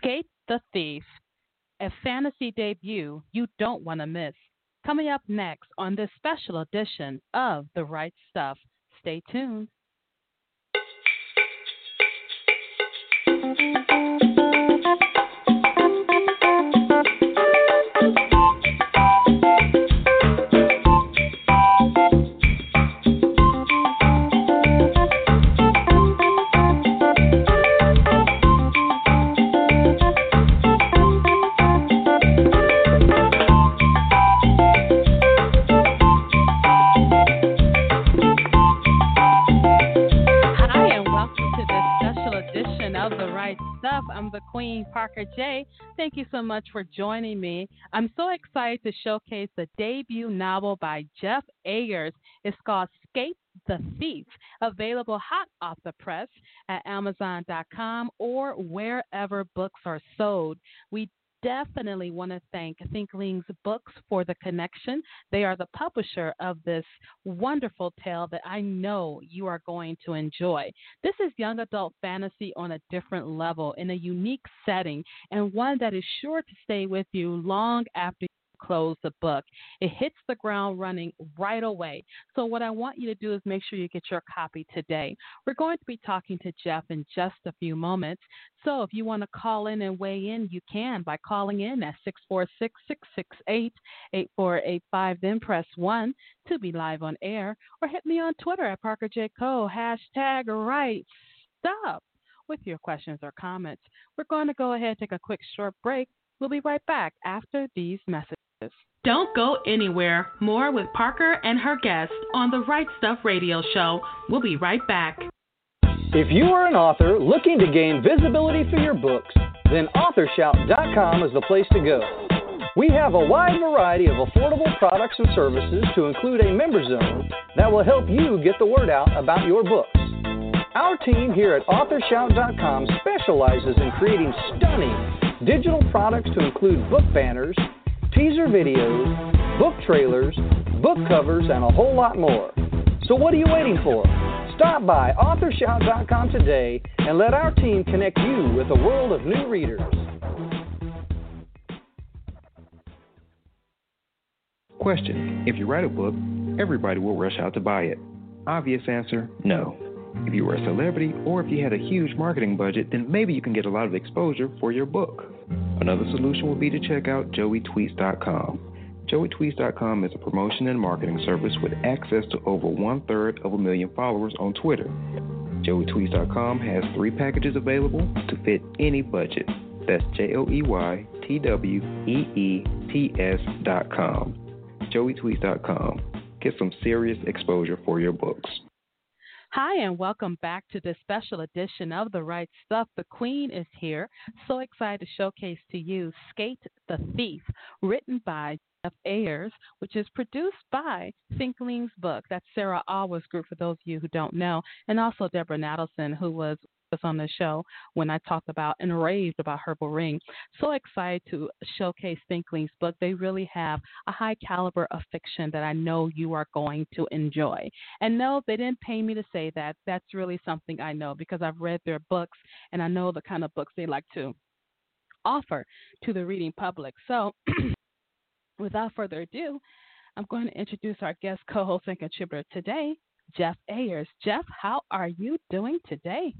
Skate the Thief, a fantasy debut you don't want to miss. Coming up next on this special edition of The Right Stuff. Stay tuned. I'm the Queen, Parker J. Thank you so much for joining me. I'm so excited to showcase the debut novel by Jeff Ayers. It's called Skate the Thief, available hot off the press at Amazon.com or wherever books are sold. We definitely want to thank Thinklings Books for the connection. They are the publisher of this wonderful tale that I know you are going to enjoy. This is young adult fantasy on a different level in a unique setting and one that is sure to stay with you long after close the book. It hits the ground running right away. So what I want you to do is make sure you get your copy today. We're going to be talking to Jeff in just a few moments. So if you want to call in and weigh in, you can by calling in at 646-668-8485. Then press 1 to be live on air, or hit me on Twitter at Parker J. Cole, hashtag right stuff with your questions or comments. We're going to go ahead and take a quick short break. We'll be right back after these messages. Don't go anywhere. More with Parker and her guests on the Right Stuff Radio Show. We'll be right back. If you are an author looking to gain visibility for your books, then AuthorShout.com is the place to go. We have a wide variety of affordable products and services to include a member zone that will help you get the word out about your books. Our team here at AuthorShout.com specializes in creating stunning digital products to include book banners, teaser videos, book trailers, book covers, and a whole lot more. So what are you waiting for? Stop by AuthorShout.com today and let our team connect you with a world of new readers. Question: if you write a book, everybody will rush out to buy it. Obvious answer: no. If you were a celebrity or if you had a huge marketing budget, then maybe you can get a lot of exposure for your book. Another solution would be to check out JoeyTweets.com. JoeyTweets.com is a promotion and marketing service with access to over 1/3 followers on Twitter. JoeyTweets.com has 3 packages available to fit any budget. That's JoeyTweets.com. JoeyTweets.com. Get some serious exposure for your books. Hi, and welcome back to this special edition of The Right Stuff. The Queen is here. So excited to showcase to you Skate the Thief, written by Jeff Ayers, which is produced by Thinklings Book. That's Sarah Alwa's group, for those of you who don't know, and also Deborah Nadelson, who was on the show when I talked about and raved about Herbal Ring. So excited to showcase Thinklings Book. They really have a high caliber of fiction that I know you are going to enjoy. And no, they didn't pay me to say that. That's really something I know because I've read their books and I know the kind of books they like to offer to the reading public. So without further ado, I'm going to introduce our guest co-host and contributor today, Jeff Ayers. Jeff, how are you doing today?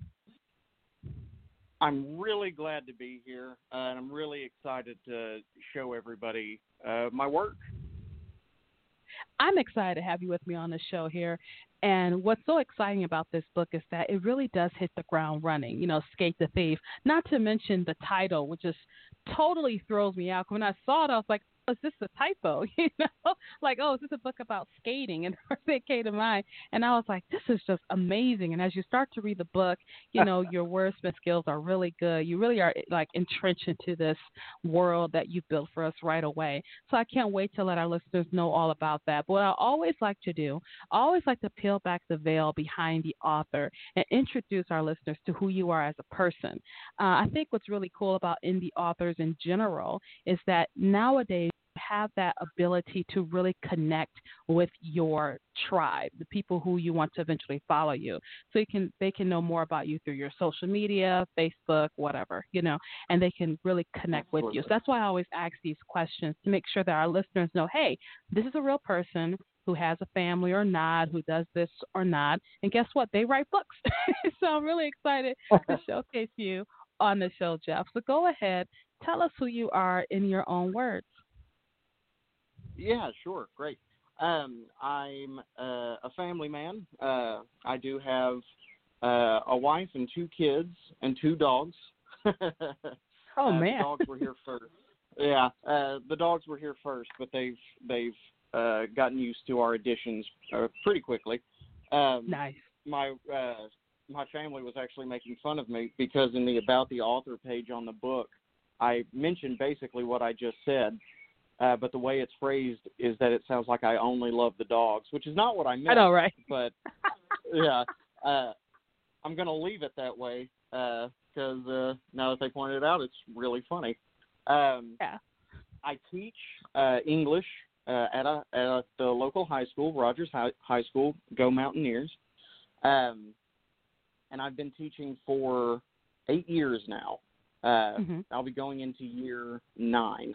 I'm really glad to be here, and I'm really excited to show everybody my work. I'm excited to have you with me on the show here. And what's so exciting about this book is that it really does hit the ground running, Skate the Thief. Not to mention the title, which just totally throws me out. When I saw it, I was like, is this a typo? Like, oh, is this a book about skating? And first it came to mind, and I was like, this is just amazing. And as you start to read the book, your wordsmith skills are really good. You really are like entrenched into this world that you built for us right away. So I can't wait to let our listeners know all about that. But what I always like to do, I always like to peel back the veil behind the author and introduce our listeners to who you are as a person. I think what's really cool about indie authors in general is that nowadays have that ability to really connect with your tribe, the people who you want to eventually follow you. So they can know more about you through your social media, Facebook, whatever, and they can really connect with you. So that's why I always ask these questions to make sure that our listeners know, hey, this is a real person who has a family or not, who does this or not. And guess what? They write books. So I'm really excited to showcase you on the show, Jeff. So go ahead, tell us who you are in your own words. Yeah, sure. Great. I'm a family man. I do have a wife and 2 kids and 2 dogs. Oh, man. The dogs were here first. Yeah, the dogs were here first, but they've gotten used to our additions pretty quickly. Nice. My family was actually making fun of me because in the About the Author page on the book, I mentioned basically what I just said, but the way it's phrased is that it sounds like I only love the dogs, which is not what I meant. I know, right? But, yeah, I'm going to leave it that way because now that they pointed it out, it's really funny. Yeah. I teach English at the local high school, Rogers High School. Go Mountaineers! And I've been teaching for 8 years now. I'll be going into year 9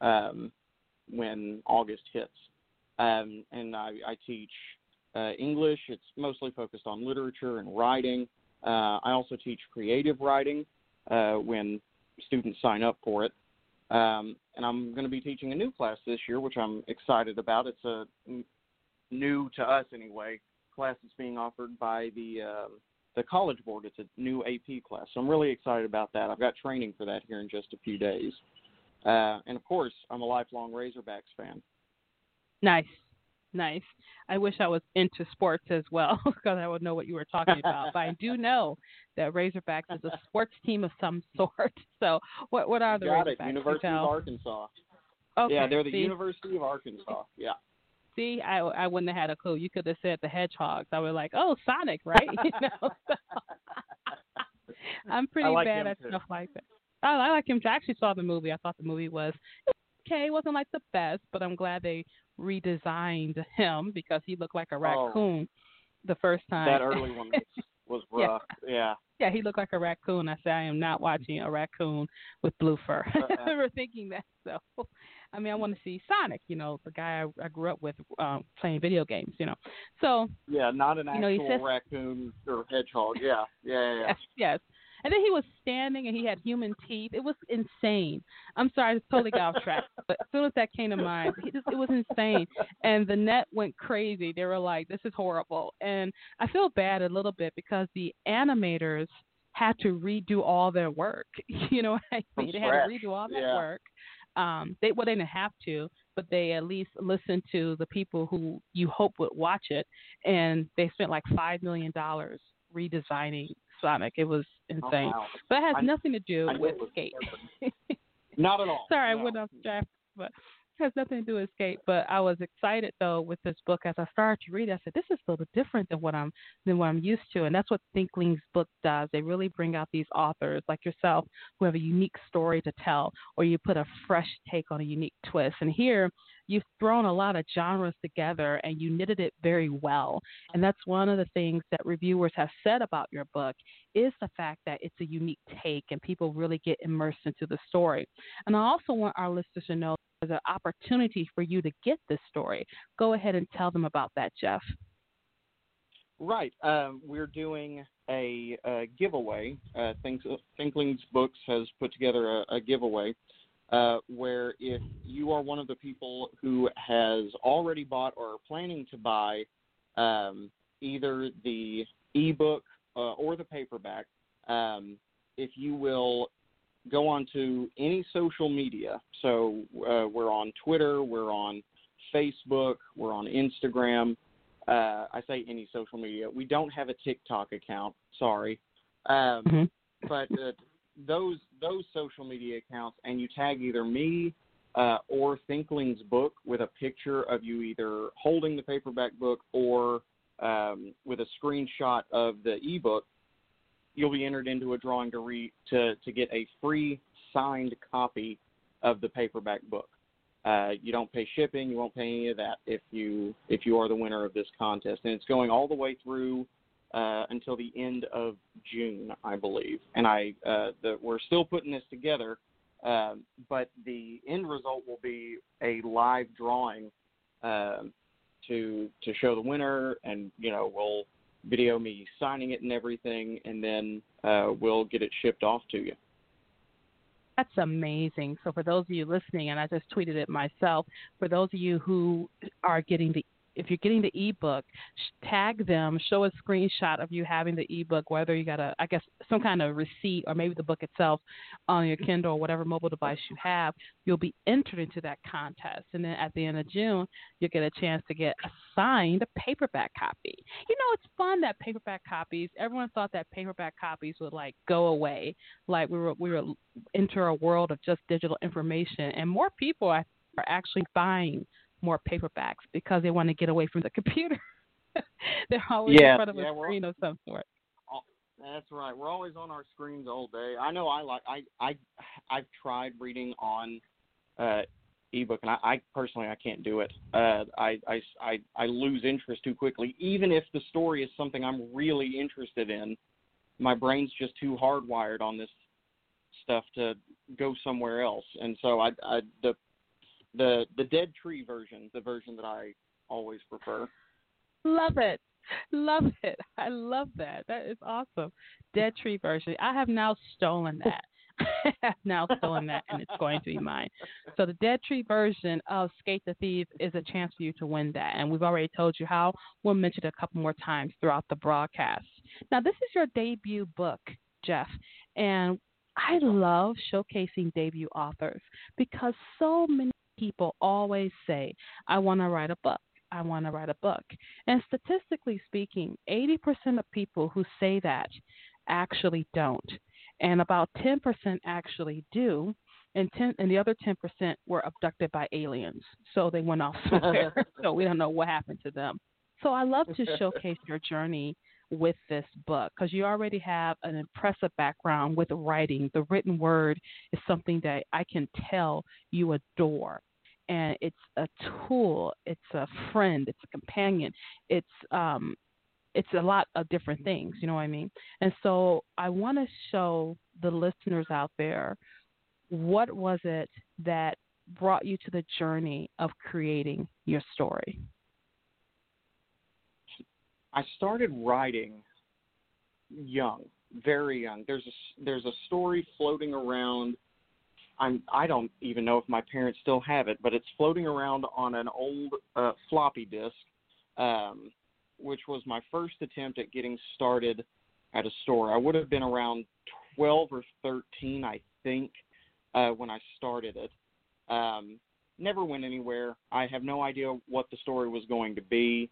when August hits. And I teach English. It's mostly focused on literature and writing. I also teach creative writing when students sign up for it. And I'm going to be teaching a new class this year, which I'm excited about. It's a new to us anyway class that's being offered by the College Board. It's a new AP class, so I'm really excited about that. I've got training for that here in just a few days. And of course, I'm a lifelong Razorbacks fan. Nice. I wish I was into sports as well because I would know what you were talking about. But I do know that Razorbacks is a sports team of some sort. So what are the Razorbacks? University of Arkansas. Okay. Yeah, they're the University of Arkansas. Yeah. See, I wouldn't have had a clue. You could have said the Hedgehogs. I was like, oh, Sonic, right? So, I'm pretty bad at stuff like that. I like him too. I actually saw the movie. I thought the movie was okay. It wasn't like the best, but I'm glad they redesigned him because he looked like a raccoon the first time. That early one was rough. Yeah. Yeah, he looked like a raccoon. I said, I am not watching a raccoon with blue fur. I remember thinking that. So, I mean, I want to see Sonic, the guy I grew up with playing video games, So, yeah, not an actual raccoon or hedgehog. Yeah. Yes. And then he was standing and he had human teeth. It was insane. I'm sorry, I totally got off track. But as soon as that came to mind, it was insane. And the net went crazy. They were like, this is horrible. And I feel bad a little bit because the animators had to redo all their work. You know what I mean? They had to redo all their work. They didn't have to, but they at least listened to the people who you hope would watch it. And they spent like $5 million redesigning Sonic. It was insane. Oh, wow. But it has nothing to do with skate. Not at all. Sorry, no. I went off track, but it has nothing to do with skate. But I was excited though with this book. As I started to read it, I said, this is a little different than what I'm used to. And that's what Thinkling's book does. They really bring out these authors like yourself who have a unique story to tell, or you put a fresh take on a unique twist. And here you've thrown a lot of genres together and you knitted it very well. And that's one of the things that reviewers have said about your book is the fact that it's a unique take and people really get immersed into the story. And I also want our listeners to know there's an opportunity for you to get this story. Go ahead and tell them about that, Jeff. Right. We're doing a giveaway. Thinkling's Books has put together a giveaway where if you are one of the people who has already bought or are planning to buy either the ebook or the paperback, if you will go on to any social media. So we're on Twitter, we're on Facebook, we're on Instagram. I say any social media. We don't have a TikTok account, sorry. But those social media accounts, and you tag either me or Thinkling's Book with a picture of you either holding the paperback book or with a screenshot of the ebook, you'll be entered into a drawing to get a free signed copy of the paperback book. You don't pay shipping. You won't pay any of that if you are the winner of this contest. And it's going all the way through until the end of June, I believe. And we're still putting this together, but the end result will be a live drawing to show the winner, and we'll video me signing it and everything, and then we'll get it shipped off to you. That's amazing. So for those of you listening, and I just tweeted it myself, for those of you who are if you're getting the ebook, tag them, show a screenshot of you having the ebook, whether you got some kind of receipt or maybe the book itself on your Kindle or whatever mobile device you have. You'll be entered into that contest. And then at the end of June, you'll get a chance to get a signed paperback copy. It's fun that paperback copies, everyone thought that paperback copies would go away. Like we were enter a world of just digital information, and more people are actually buying more paperbacks because they want to get away from the computer. They're always in front of a screen of some sort. That's right. We're always on our screens all day. I know I've tried reading on ebook, and I personally can't do it. I lose interest too quickly. Even if the story is something I'm really interested in, my brain's just too hardwired on this stuff to go somewhere else. And so the Dead Tree version, the version that I always prefer. Love it. I love that. That is awesome. Dead Tree version. I have now stolen that. And it's going to be mine. So the Dead Tree version of Skate the Thief is a chance for you to win that. And we've already told you how. We'll mention it a couple more times throughout the broadcast. Now, this is your debut book, Jeff. And I love showcasing debut authors because so many people always say, I want to write a book. I want to write a book. And statistically speaking, 80% of people who say that actually don't. And about 10% actually do. And the other 10% were abducted by aliens. So they went off somewhere. So we don't know what happened to them. So I love to showcase your journey with this book because you already have an impressive background with writing. The written word is something that I can tell you adore. And it's a tool, it's a friend, it's a companion, it's a lot of different things, you know what I mean? And so I want to show the listeners out there, what was it that brought you to the journey of creating your story? I started writing young, very young. There's a story floating around. I don't even know if my parents still have it, but it's floating around on an old floppy disk, which was my first attempt at getting started at a store. I would have been around 12 or 13, I think, when I started it. Never went anywhere. I have no idea what the story was going to be.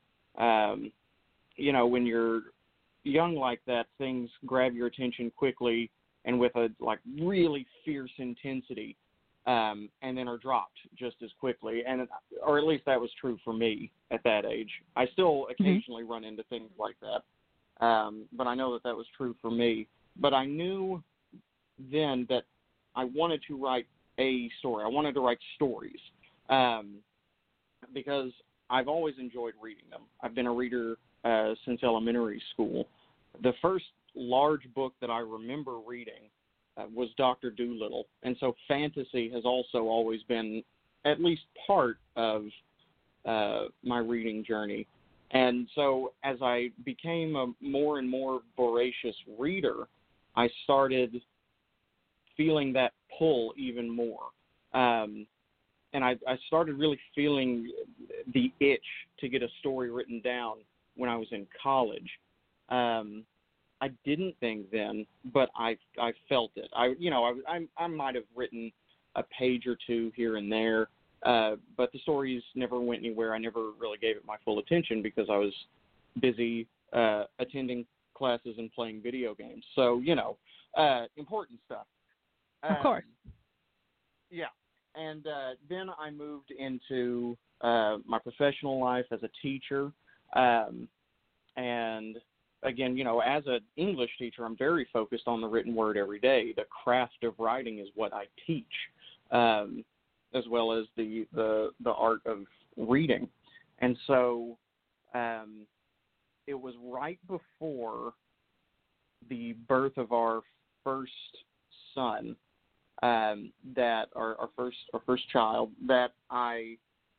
When you're young like that, things grab your attention quickly and with a really fierce intensity, and then are dropped just as quickly. Or at least that was true for me at that age. I still occasionally run into things like that, but I know that was true for me. But I knew then that I wanted to write a story. I wanted to write stories because I've always enjoyed reading them. I've been a reader since elementary school. The first large book that I remember reading was Dr. Dolittle. And so fantasy has also always been at least part of my reading journey. And so as I became a more and more voracious reader, I started feeling that pull even more. And I started really feeling the itch to get a story written down when I was in college. I didn't think then, but I felt it. I might have written a page or two here and there, but the stories never went anywhere. I never really gave it my full attention because I was busy attending classes and playing video games. So, important stuff. Of course. Yeah. And then I moved into my professional life as a teacher. And again, as an English teacher, I'm very focused on the written word every day. The craft of writing is what I teach. as well as the art of reading. And so it was right before the birth of our first son, that our first child, that I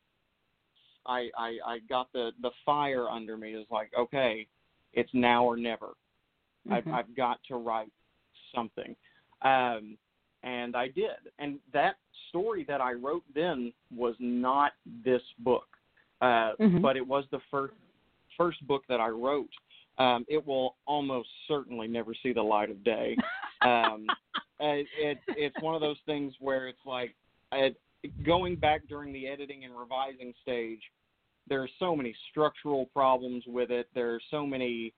got the fire under me. It was like, okay, it's now or never. Mm-hmm. I've got to write something. And I did. And that story that I wrote then was not this book, but it was the first book that I wrote. It will almost certainly never see the light of day. It's one of those things where it's like, going back during the editing and revising stage, there are so many structural problems with it. There are so many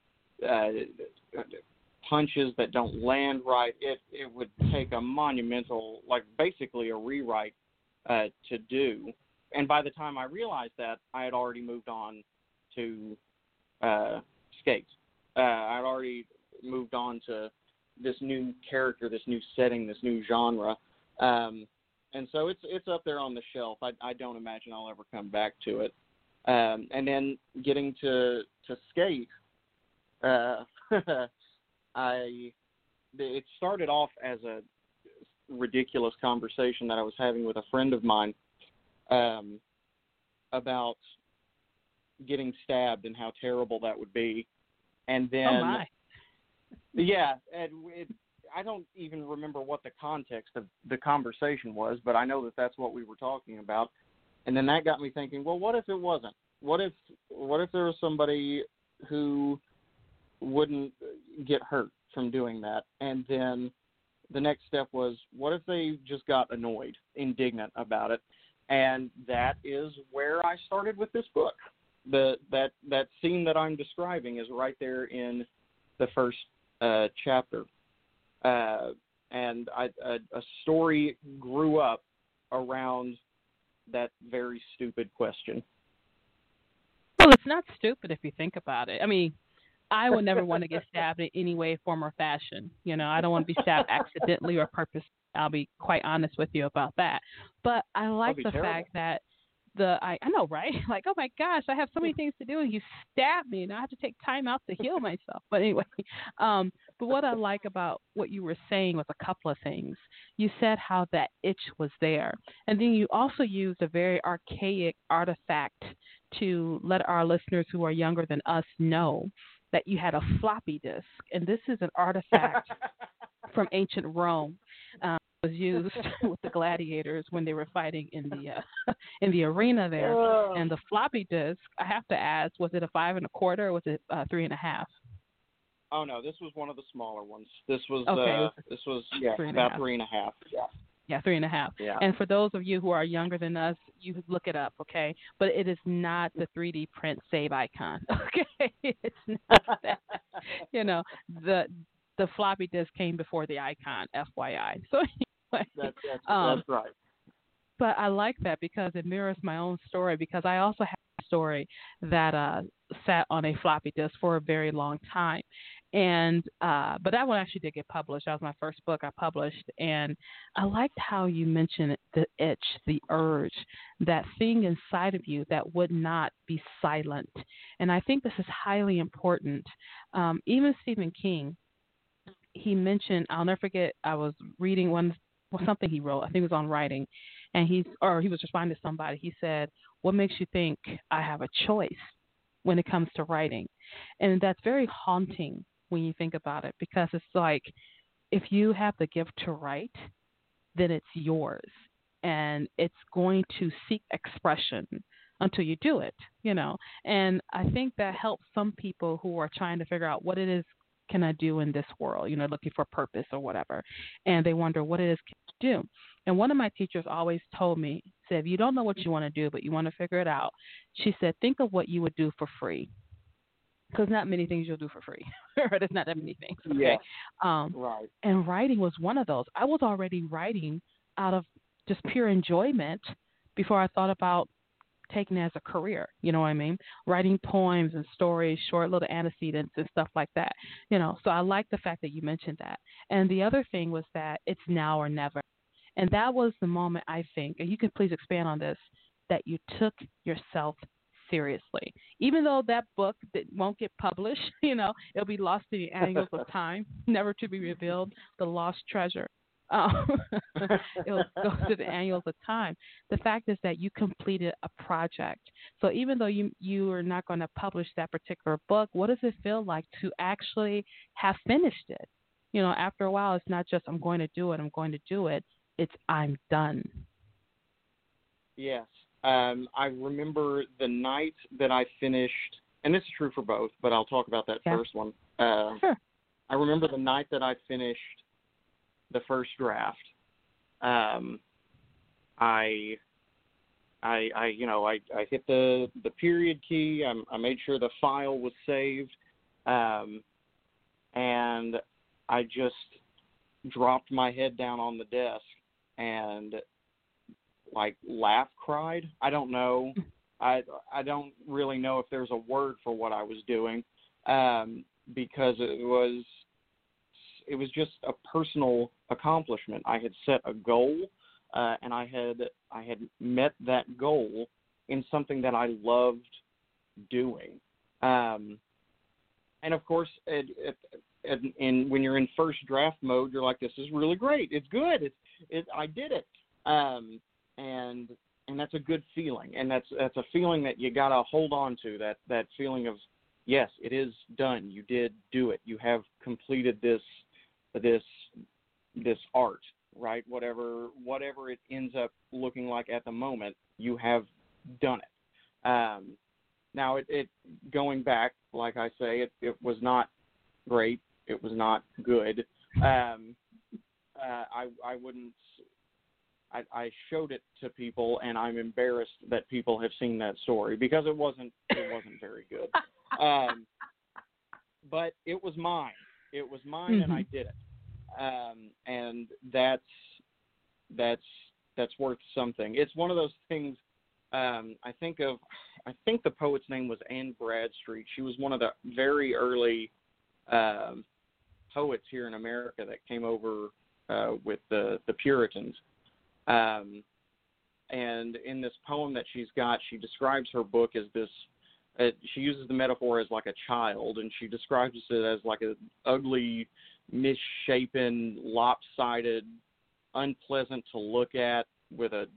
punches that don't land right. It would take a monumental, like basically a rewrite to do. And by the time I realized that, I had already moved on to Skates. I had already moved on to this new character, this new setting, this new genre. And so it's up there on the shelf. I don't imagine I'll ever come back to it. And then getting to Skate, it started off as a ridiculous conversation that I was having with a friend of mine about getting stabbed and how terrible that would be. And then, oh my. Yeah, I don't even remember what the context of the conversation was, but I know that that's what we were talking about. And then that got me thinking, well, what if it wasn't? What if there was somebody who wouldn't get hurt from doing that? And then the next step was, what if they just got annoyed, indignant about it? And that is where I started with this book. That scene that I'm describing is right there in the first chapter. And a story grew up around that very stupid question. Well, it's not stupid if you think about it. I mean, I would never want to get stabbed in any way, form, or fashion. You know, I don't want to be stabbed accidentally or purposely. I'll be quite honest with you about that. But I like the terrible. fact that I know, right? Like, oh my gosh, I have so many things to do, and you stab me, and I have to take time out to heal myself. But anyway, but what I like about what you were saying was a couple of things. You said how that itch was there, and then you also used a very archaic artifact to let our listeners who are younger than us know that you had a floppy disk, and this is an artifact from ancient Rome. Was used with the gladiators when they were fighting in the arena there. And the floppy disk, I have to ask, was it a 5 1/4 or was it 3 1/2? Oh no, this was one of the smaller ones. This was okay, this was 3 about 3 1/2. Yeah. Yeah, 3 1/2. Yeah. And for those of you who are younger than us, you look it up, okay? But it is not the 3D print save icon, okay? It's not that. You know, the floppy disk came before the icon, FYI. So anyway, that's right. But I like that because it mirrors my own story, because I also have a story that sat on a floppy disk for a very long time. And but that one actually did get published. That was my first book I published. And I liked how you mentioned the itch, the urge, that thing inside of you that would not be silent. And I think this is highly important. Even Stephen King, he mentioned, I'll never forget, I was reading something he wrote, I think it was on writing, and he was responding to somebody. He said, what makes you think I have a choice when it comes to writing? And that's very haunting when you think about it, because it's like, if you have the gift to write, then it's yours, and it's going to seek expression until you do it, you know. And I think that helps some people who are trying to figure out what it is can I do in this world, you know, looking for purpose or whatever. And they wonder what it is can I do. And one of my teachers always told me, said, if you don't know what you want to do, but you want to figure it out, she said, think of what you would do for free. Because not many things you'll do for free. There's not that many things. Okay? Yeah. Right. And writing was one of those. I was already writing out of just pure enjoyment before I thought about taking it as a career, you know what I mean? Writing poems and stories, short little antecedents and stuff like that, you know. So I like the fact that you mentioned that. And the other thing was that it's now or never. And that was the moment, I think, and you can please expand on this, that you took yourself seriously. Even though that book that won't get published, it'll be lost in the annals of time, never to be revealed, the lost treasure. Um, it'll go to the annals of time. The fact is that you completed a project. So even though you are not going to publish that particular book, what does it feel like to actually have finished it? After a while, it's not just I'm going to do it, I'm going to do it. It's I'm done. Yes. I remember the night that I finished, and this is true for both, but I'll talk about that first one. Sure. I remember the night that I finished the first draft. I hit the period key. I made sure the file was saved, and I just dropped my head down on the desk and laugh cried. I don't know. I don't really know if there's a word for what I was doing, because it was just a personal accomplishment. I had set a goal, and I had met that goal in something that I loved doing. And of course, when you're in first draft mode, you're like, this is really great. It's good. I did it. And that's a good feeling, and that's a feeling that you gotta hold on to. That feeling of, yes, it is done. You did do it. You have completed this art, right? Whatever it ends up looking like at the moment, you have done it. Now it going back, like I say, it was not great. It was not good. I wouldn't. I showed it to people, and I'm embarrassed that people have seen that story because it wasn't very good. But it was mine. It was mine, mm-hmm. And I did it. And that's worth something. It's one of those things. I think the poet's name was Anne Bradstreet. She was one of the very early poets here in America that came over with the Puritans. And in this poem that she's got, she describes her book as this, she uses the metaphor as like a child, and she describes it as like an ugly, misshapen, lopsided, unpleasant to look at, with an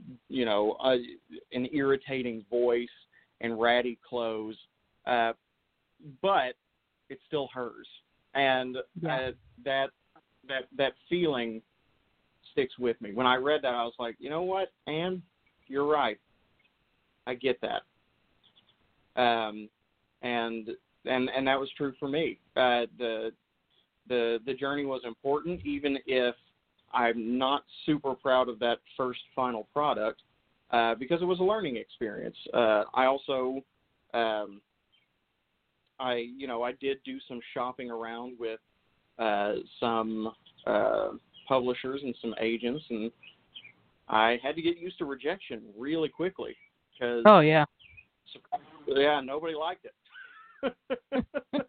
irritating voice and ratty clothes, but it's still hers. And that feeling sticks with me. When I read that, I was like, you know what, Anne, you're right. I get that. And that was true for me. The journey was important, even if I'm not super proud of that first final product, because it was a learning experience. I also, I did do some shopping around with some publishers and some agents, and I had to get used to rejection really quickly because nobody liked it.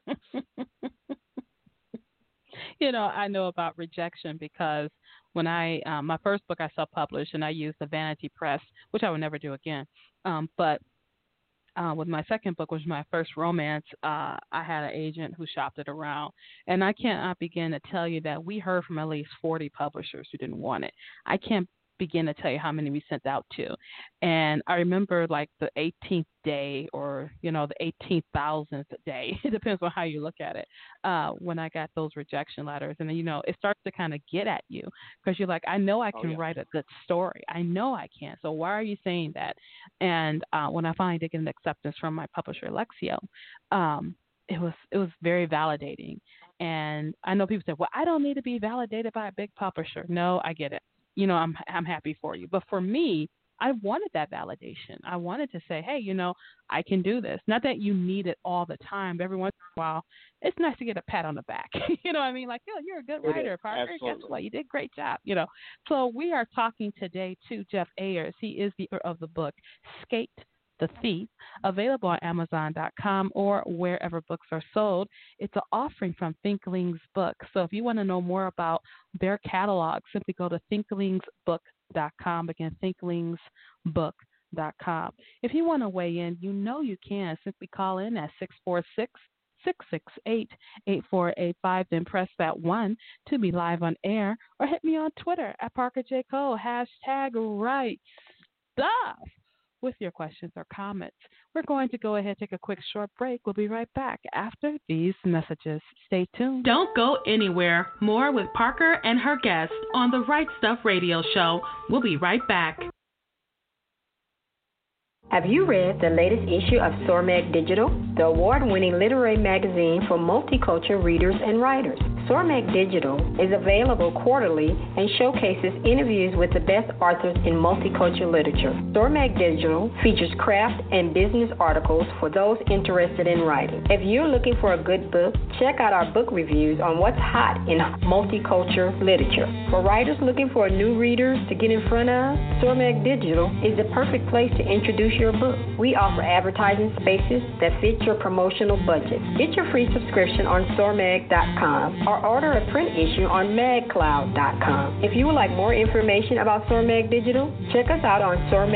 I know about rejection because when I my first book I self-published, and I used the Vanity Press, which I would never do again, but with my second book, which was my first romance, I had an agent who shopped it around. And I cannot begin to tell you that we heard from at least 40 publishers who didn't want it. I can't begin to tell you how many we sent out to. And I remember like the 18th day, or, the 18,000th day, it depends on how you look at it, when I got those rejection letters. And then, it starts to kind of get at you because you're like, I know I can write a good story. I know I can. So why are you saying that? And when I finally did get an acceptance from my publisher, Lexio, it was very validating. And I know people say, well, I don't need to be validated by a big publisher. No, I get it. I'm happy for you. But for me, I wanted that validation. I wanted to say, hey, I can do this. Not that you need it all the time, but every once in a while, it's nice to get a pat on the back. You know what I mean? Like, you're a good writer, Parker. Guess what? You did a great job. So we are talking today to Jeff Ayers. He is the author of the book, Skate the Thief, available on Amazon.com or wherever books are sold. It's an offering from Thinklings Books. So if you want to know more about their catalog, simply go to thinklingsbook.com. Again, thinklingsbook.com. If you want to weigh in, you know you can. Simply call in at 646-668-8485. Then press that 1 to be live on air, or hit me on Twitter at Parker J. Cole, #right stuff, with your questions or comments. We're going to go ahead and take a quick short break. We'll be right back after these messages. Stay tuned. Don't go anywhere. More with Parker and her guests on the Right Stuff Radio Show. We'll be right back. Have you read the latest issue of SORMAG Digital, the award-winning literary magazine for multicultural readers and writers? SORMAG Digital is available quarterly and showcases interviews with the best authors in multicultural literature. SORMAG Digital features craft and business articles for those interested in writing. If you're looking for a good book, check out our book reviews on what's hot in multicultural literature. For writers looking for new readers to get in front of, SORMAG Digital is the perfect place to introduce your book. We offer advertising spaces that fit your promotional budget. Get your free subscription on SORMAG.com or order a print issue on MagCloud.com. If you would like more information about SORMAG Digital, check us out on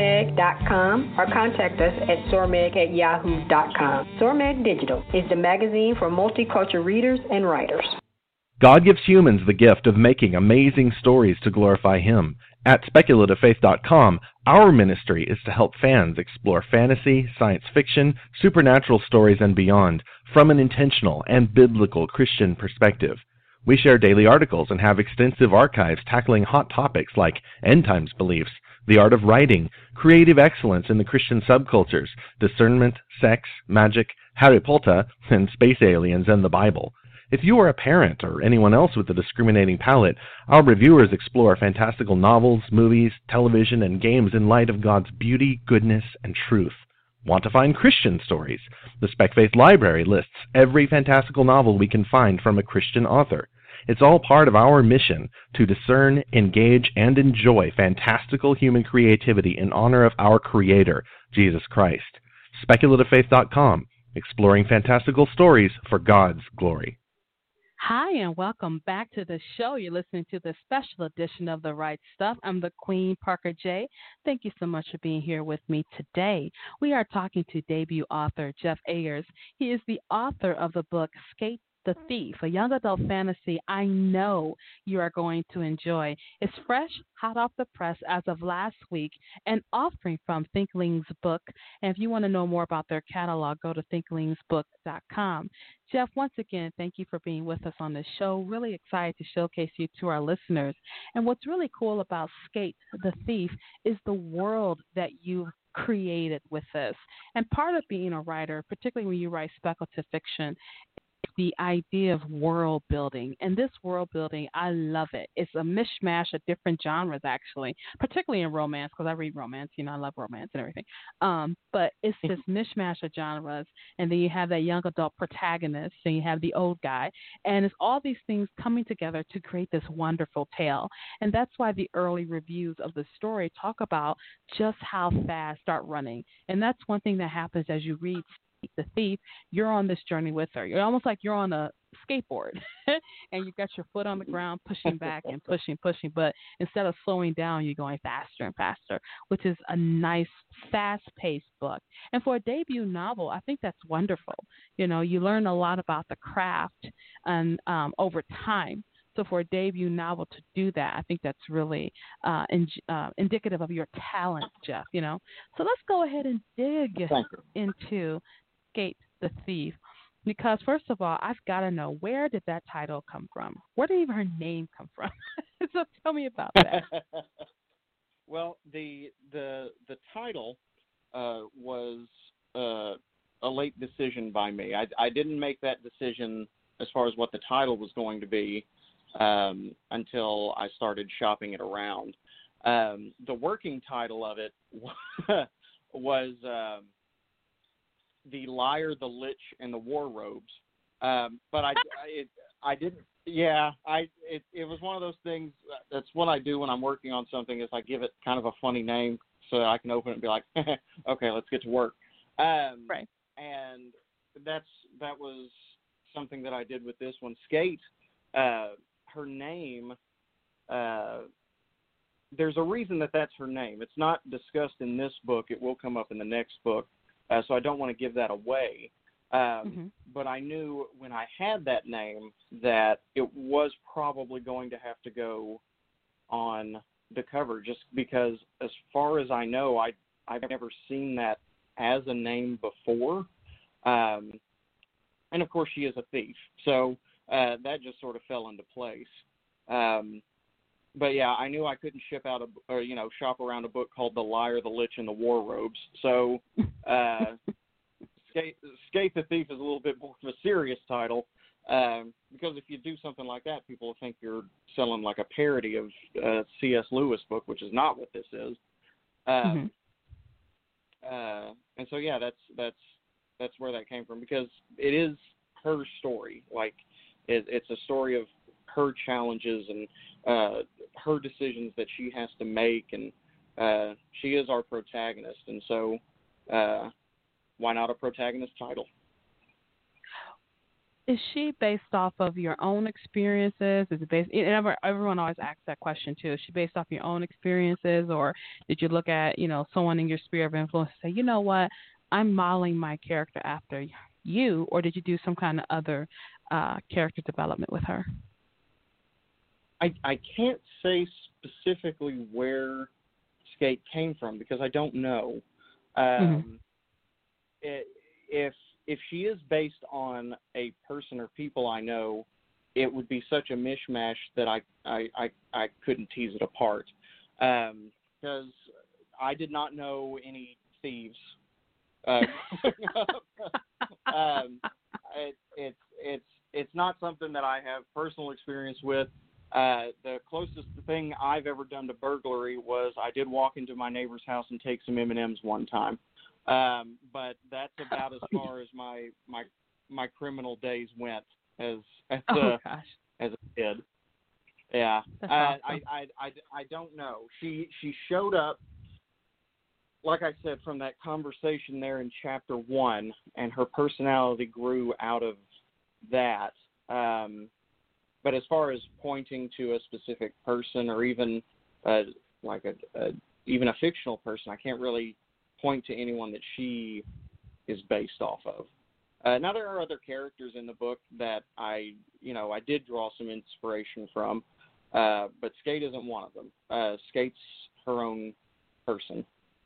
SORMAG.com or contact us at SORMAG@yahoo.com. SORMAG Digital is the magazine for multicultural readers and writers. God gives humans the gift of making amazing stories to glorify Him. At SpeculativeFaith.com, our ministry is to help fans explore fantasy, science fiction, supernatural stories, and beyond from an intentional and biblical Christian perspective. We share daily articles and have extensive archives tackling hot topics like end times beliefs, the art of writing, creative excellence in the Christian subcultures, discernment, sex, magic, Harry Potter, and space aliens and the Bible. If you are a parent or anyone else with a discriminating palate, our reviewers explore fantastical novels, movies, television, and games in light of God's beauty, goodness, and truth. Want to find Christian stories? The SpecFaith Library lists every fantastical novel we can find from a Christian author. It's all part of our mission to discern, engage, and enjoy fantastical human creativity in honor of our Creator, Jesus Christ. SpeculativeFaith.com, exploring fantastical stories for God's glory. Hi, and welcome back to the show. You're listening to the special edition of The Right Stuff. I'm the Queen, Parker J. Thank you so much for being here with me today. We are talking to debut author Jeff Ayers. He is the author of the book Skate the Thief, a young adult fantasy I know you are going to enjoy. It's fresh, hot off the press as of last week, and offering from Thinklings Book. And if you want to know more about their catalog, go to thinklingsbook.com. Jeff, once again, thank you for being with us on this show. Really excited to showcase you to our listeners. And what's really cool about Skate the Thief is the world that you've created with this. And part of being a writer, particularly when you write speculative fiction, the idea of world building. And this world building, I love it. It's a mishmash of different genres, actually, particularly in romance, because I read romance. You know, I love romance and everything. But it's this mishmash of genres. And then you have that young adult protagonist, and you have the old guy. And it's all these things coming together to create this wonderful tale. And that's why the early reviews of the story talk about just how fast start running. And that's one thing that happens as you read the Thief. You're on this journey with her. You're almost like you're on a skateboard and you got your foot on the ground pushing back and pushing, but instead of slowing down, you're going faster and faster, which is a nice fast-paced book. And for a debut novel, I think that's wonderful. You know, you learn a lot about the craft and over time. So for a debut novel to do that, I think that's really indicative of your talent, Jeff, you know. So let's go ahead and dig into Skate the Thief, because first of all, I've got to know, where did that title come from? Where did even her name come from? So tell me about that. Well, the title was a late decision by me. I didn't make that decision as far as what the title was going to be until I started shopping it around. The working title of it was The Liar, the Lich, and the War Robes. But I didn't. Yeah, it was one of those things. That's what I do when I'm working on something, is I give it kind of a funny name so I can open it and be like, okay, let's get to work. Right. And that was something that I did with this one. Skate, her name, there's a reason that's her name. It's not discussed in this book. It will come up in the next book, so I don't want to give that away. But I knew when I had that name that it was probably going to have to go on the cover, just because as far as I know, I've never seen that as a name before. And of course she is a thief, so that just sort of fell into place. But yeah, I knew I couldn't shop around a book called The Liar, the Lich, and the War Robes. So Skate the Thief is a little bit more of a serious title, because if you do something like that, people will think you're selling like a parody of C.S. Lewis book, which is not what this is. And so yeah, that's where that came from, because it is her story. Like it's a story of her challenges and her decisions that she has to make, and she is our protagonist, and so why not a protagonist title? Is she based off of your own experiences? Is it based? Everyone always asks that question too. Is she based off your own experiences, or did you look at someone in your sphere of influence and say, you know what, I'm modeling my character after you, or did you do some kind of other character development with her? I can't say specifically where Skate came from, because I don't know. If she is based on a person or people I know, it would be such a mishmash that I couldn't tease it apart, because I did not know any thieves. It's not something that I have personal experience with. The closest thing I've ever done to burglary was I did walk into my neighbor's house and take some M&Ms one time. But that's about as far as my criminal days went as a kid. Yeah. Awesome. I don't know. She showed up, like I said, from that conversation there in chapter 1, and her personality grew out of that. But as far as pointing to a specific person, or even even a fictional person, I can't really point to anyone that she is based off of. Now there are other characters in the book that I did draw some inspiration from, but Skate isn't one of them. Skate's her own person.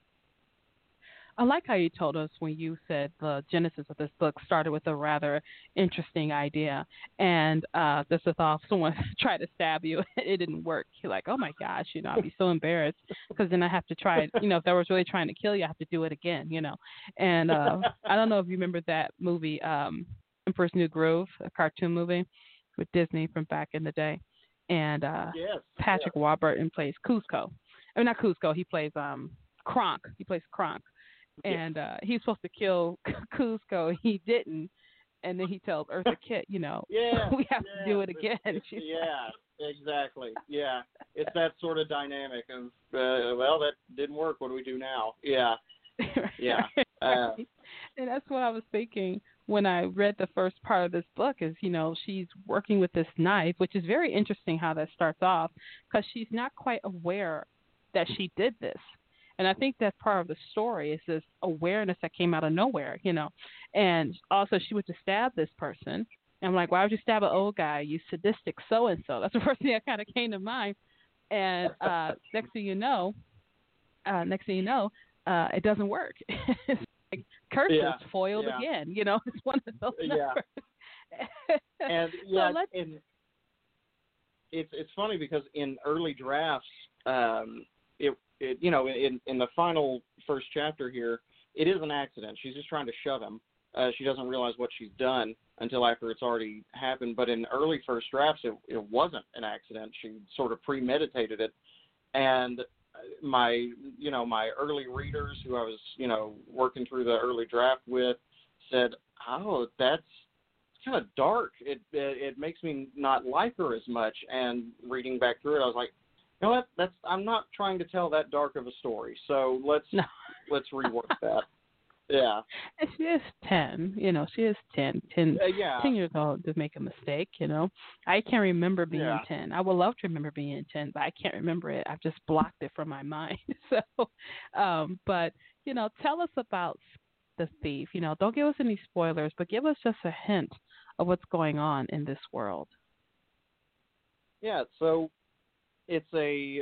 I like how you told us when you said the genesis of this book started with a rather interesting idea, and just with all someone tried to stab you, it didn't work. You're like, oh my gosh, I'd be so embarrassed, because then I have to try it. If they was really trying to kill you, I have to do it again. And I don't know if you remember that movie, Emperor's New Groove, a cartoon movie with Disney from back in the day, and yes, Patrick Warburton plays Kuzco. I mean, not Kuzco. He plays Kronk. He plays Kronk. And he was supposed to kill Kuzco. He didn't. And then he tells Eartha Kitt, we have to do it again. Exactly. Yeah. It's that sort of dynamic of, well, that didn't work. What do we do now? Yeah. Yeah. And that's what I was thinking when I read the first part of this book is, she's working with this knife, which is very interesting how that starts off, because she's not quite aware that she did this. And I think that's part of the story, is this awareness that came out of nowhere, And also she went to stab this person. And I'm like, why would you stab an old guy, you sadistic so-and-so? That's the first thing that kind of came to mind. And next thing you know, it doesn't work. It's like curses foiled again. It's one of those numbers. And and it's funny because in early drafts, in the final first chapter here, it is an accident. She's just trying to shove him. She doesn't realize what she's done until after it's already happened. But in early first drafts, it wasn't an accident. She sort of premeditated it. And my early readers who I was, working through the early draft with said, oh, that's kind of dark. It makes me not like her as much. And reading back through it, I was like, You know what? I'm not trying to tell that dark of a story, so let's No. rework that. Yeah. And she is 10, she is 10, Yeah. 10 years old to make a mistake, I can't remember being Yeah. 10. I would love to remember being 10, but I can't remember it. I've just blocked it from my mind. So, but, tell us about the thief. Don't give us any spoilers, but give us just a hint of what's going on in this world. Yeah, so it's a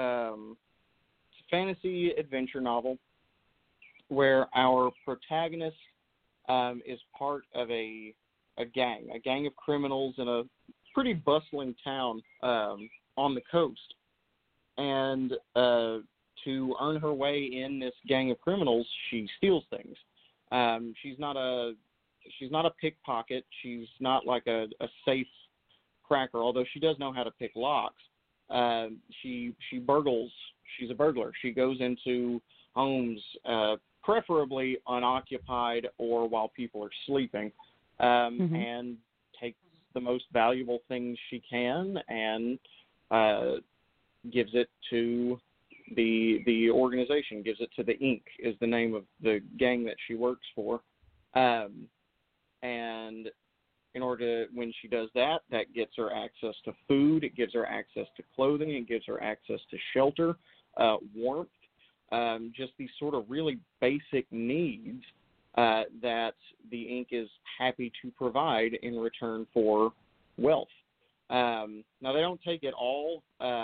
fantasy adventure novel where our protagonist is part of a gang of criminals in a pretty bustling town on the coast. And to earn her way in this gang of criminals, she steals things. She's not a pickpocket. She's not like a safe cracker, although she does know how to pick locks. She burgles. She's a burglar. She goes into homes, preferably unoccupied or while people are sleeping, and takes the most valuable things she can and gives it to the organization, gives it to the Inc. is the name of the gang that she works for. And in order to, when she does that, that gets her access to food, it gives her access to clothing, it gives her access to shelter, warmth, just these sort of really basic needs that the Inc. is happy to provide in return for wealth. Now, they don't take it all.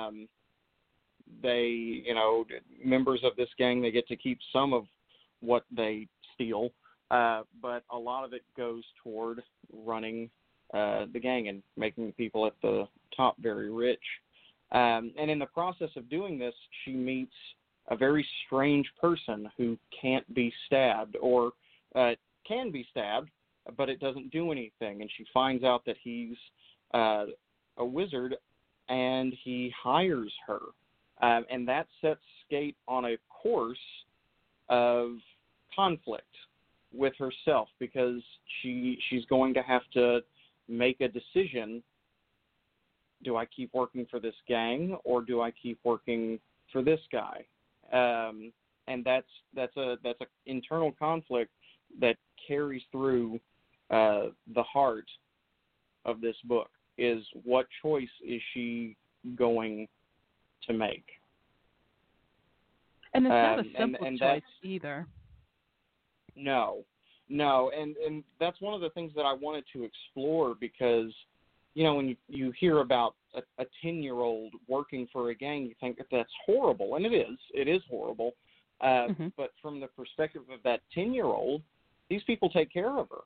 They, members of this gang, they get to keep some of what they steal, but a lot of it goes toward running the gang and making people at the top very rich. And in the process of doing this, she meets a very strange person who can't be stabbed, or can be stabbed, but it doesn't do anything. And she finds out that he's a wizard, and he hires her. And that sets Skate on a course of conflict with herself, because she's going to have to make a decision. Do I keep working for this gang, or do I keep working for this guy? And that's a internal conflict that carries through the heart of this book. Is what choice is she going to make? And it's not a simple choice either. No, and that's one of the things that I wanted to explore, because, when you hear about a 10-year-old working for a gang, you think that that's horrible, and it is horrible. But from the perspective of that 10-year-old, these people take care of her.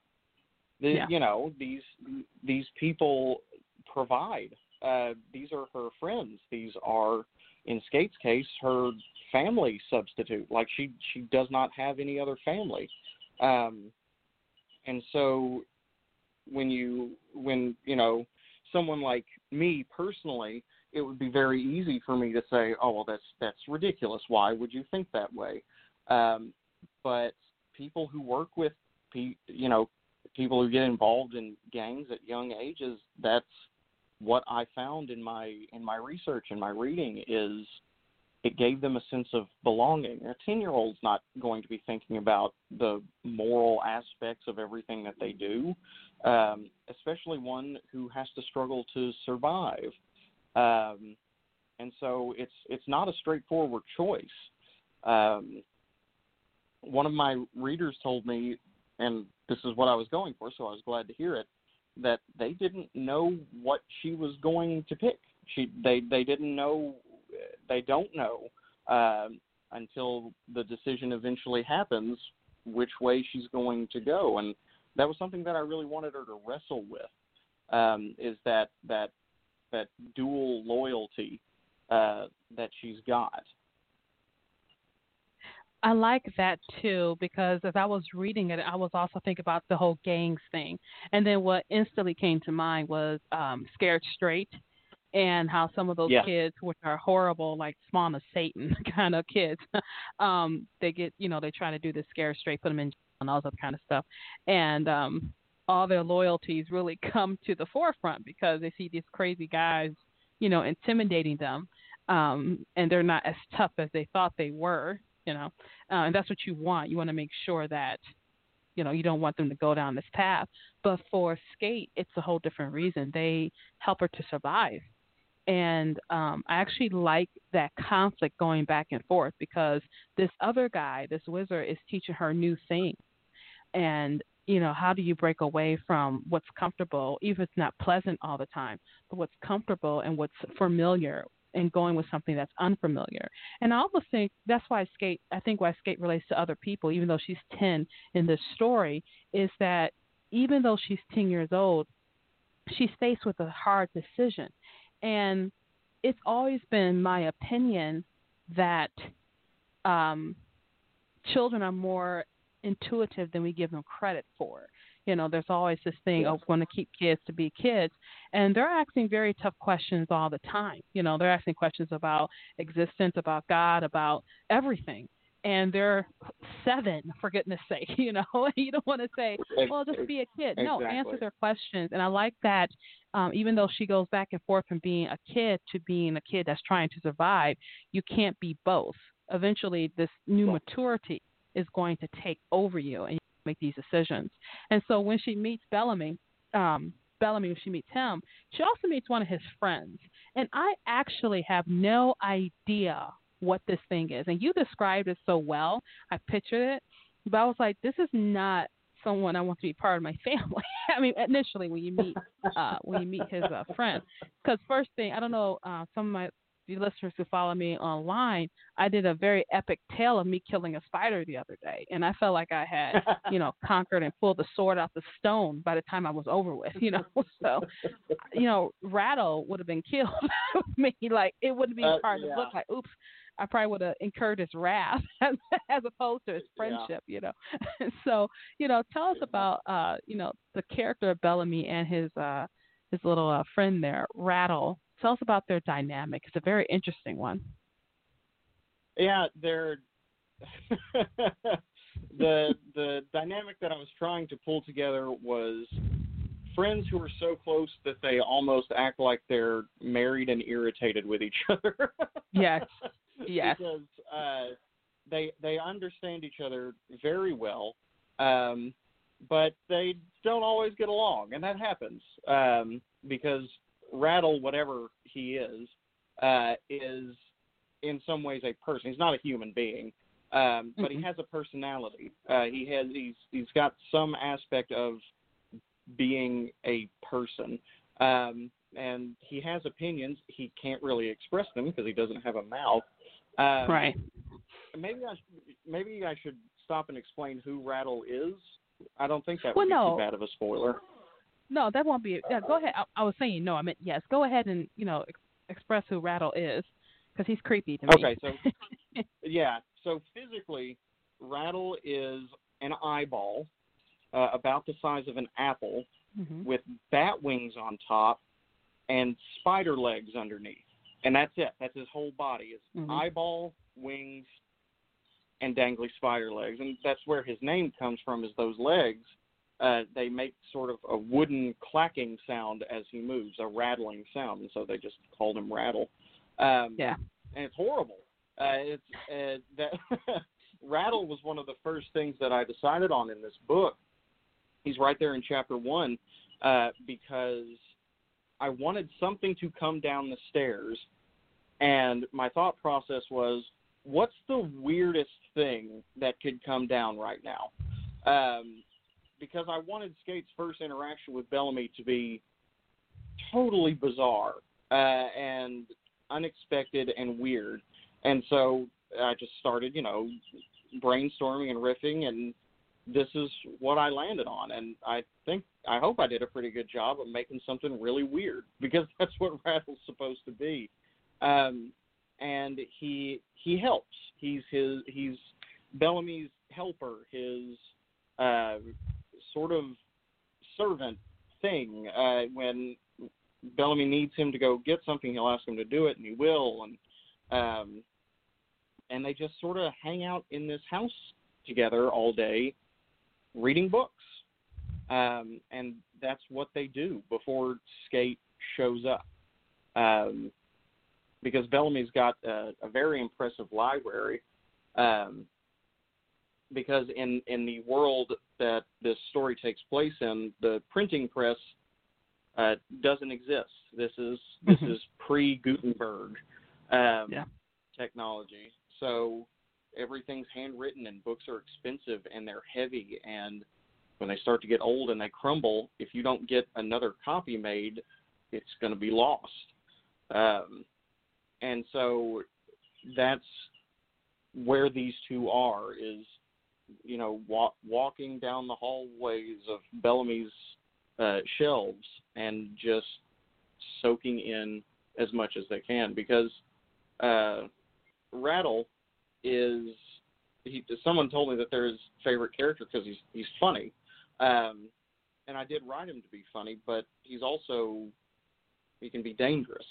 These people provide. These are her friends. These are, in Skate's case, her family substitute. Like, she does not have any other family. And so when someone like me personally, it would be very easy for me to say, oh, well, that's ridiculous. Why would you think that way? But people who work with people who get involved in gangs at young ages, that's what I found in my research and my reading, is it gave them a sense of belonging. A 10-year-old's not going to be thinking about the moral aspects of everything that they do, especially one who has to struggle to survive. And so it's not a straightforward choice. One of my readers told me, and this is what I was going for, so I was glad to hear it, that they didn't know what she was going to pick. They didn't know. They don't know until the decision eventually happens which way she's going to go. And that was something that I really wanted her to wrestle with, is that dual loyalty that she's got. I like that too, because as I was reading it, I was also thinking about the whole gangs thing. And then what instantly came to mind was Scared Straight, and how some of those kids, which are horrible, like spawn of Satan kind of kids, they get, they try to do this Scared Straight, put them in jail and all that kind of stuff. And all their loyalties really come to the forefront because they see these crazy guys, intimidating them. and they're not as tough as they thought they were, and that's what you want. You want to make sure that, you don't want them to go down this path. But for Skate, it's a whole different reason. They help her to survive. And I actually like that conflict going back and forth, because this other guy, this wizard, is teaching her new things. And, how do you break away from what's comfortable, even if it's not pleasant all the time, but what's comfortable and what's familiar, and going with something that's unfamiliar. And I also think that's why Skate relates to other people, even though she's 10 in this story, is that even though she's 10 years old, she's faced with a hard decision. And it's always been my opinion that children are more intuitive than we give them credit for. There's always this thing of want to keep kids to be kids, and they're asking very tough questions all the time. They're asking questions about existence, about God, about everything. And they're 7, for goodness sake, You don't want to say, well, just be a kid. Exactly. No, answer their questions. And I like that even though she goes back and forth from being a kid to being a kid that's trying to survive, you can't be both. Eventually, this new maturity is going to take over you, and you make these decisions. And so when she meets Bellamy, when she meets him, she also meets one of his friends. And I actually have no idea what this thing is. And you described it so well. I pictured it, but I was like, this is not someone I want to be part of my family. I mean, initially when you meet his friend, because first thing, I don't know, some of the listeners who follow me online, I did a very epic tale of me killing a spider the other day, and I felt like I had, conquered and pulled the sword out the stone by the time I was over with, So, Rattle would have been killed with me. Like, it wouldn't be hard to look like, oops, I probably would have incurred his wrath as opposed to his friendship, So, tell us about, the character of Bellamy and his little friend there, Rattle. Tell us about their dynamic. It's a very interesting one. Yeah, they're the dynamic that I was trying to pull together was friends who are so close that they almost act like they're married and irritated with each other. Yes. Because they understand each other very well, but they don't always get along, and that happens because Rattle, whatever he is in some ways a person. He's not a human being, but he has a personality. He's got some aspect of being a person, and he has opinions. He can't really express them because he doesn't have a mouth. Right. Maybe I should stop and explain who Rattle is. I don't think that would be too bad of a spoiler. No, that won't be. Yeah, go ahead. I was saying no. I meant yes. Go ahead and express who Rattle is, because he's creepy to me. Okay, so so physically, Rattle is an eyeball about the size of an apple, with bat wings on top and spider legs underneath, and that's it. That's his whole body is eyeball, wings, and dangly spider legs, and that's where his name comes from. Is those legs? They make sort of a wooden clacking sound as he moves, a rattling sound, and so they just called him Rattle. And it's horrible. That Rattle was one of the first things that I decided on in this book. He's right there in chapter 1 because I wanted something to come down the stairs, and my thought process was, what's the weirdest thing that could come down right now? Because I wanted Skate's first interaction with Bellamy to be totally bizarre and unexpected and weird. And so I just started, brainstorming and riffing, and this is what I landed on. And I hope I did a pretty good job of making something really weird, because that's what Rattle's supposed to be. And he helps. He's Bellamy's helper, his sort of servant thing. When Bellamy needs him to go get something, he'll ask him to do it, and he will. And they just sort of hang out in this house together all day, reading books. And that's what they do before Skate shows up. because Bellamy's got a very impressive library. Because in the world that this story takes place in, the printing press doesn't exist. This is pre-Gutenberg technology. So everything's handwritten, and books are expensive, and they're heavy, and when they start to get old and they crumble, if you don't get another copy made, it's going to be lost. And so that's where these two are, is, you know, walking down the hallways of Bellamy's shelves and just soaking in as much as they can, because Rattle is, someone told me that they're his favorite character because he's funny, and I did write him to be funny, but he can be dangerous,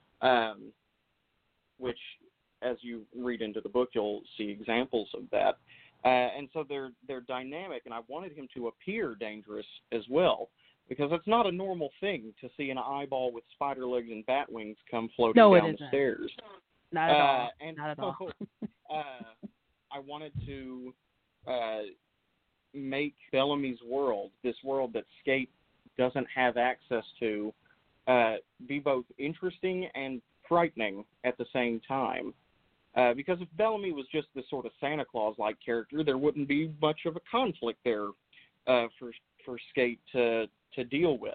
which, as you read into the book, you'll see examples of that. And so they're dynamic, and I wanted him to appear dangerous as well, because it's not a normal thing to see an eyeball with spider legs and bat wings come floating down the stairs. Not at all. And not at so, all. I wanted to make Bellamy's world, this world that Skate doesn't have access to, be both interesting and frightening at the same time. Because if Bellamy was just this sort of Santa Claus-like character, there wouldn't be much of a conflict there for Skate to deal with.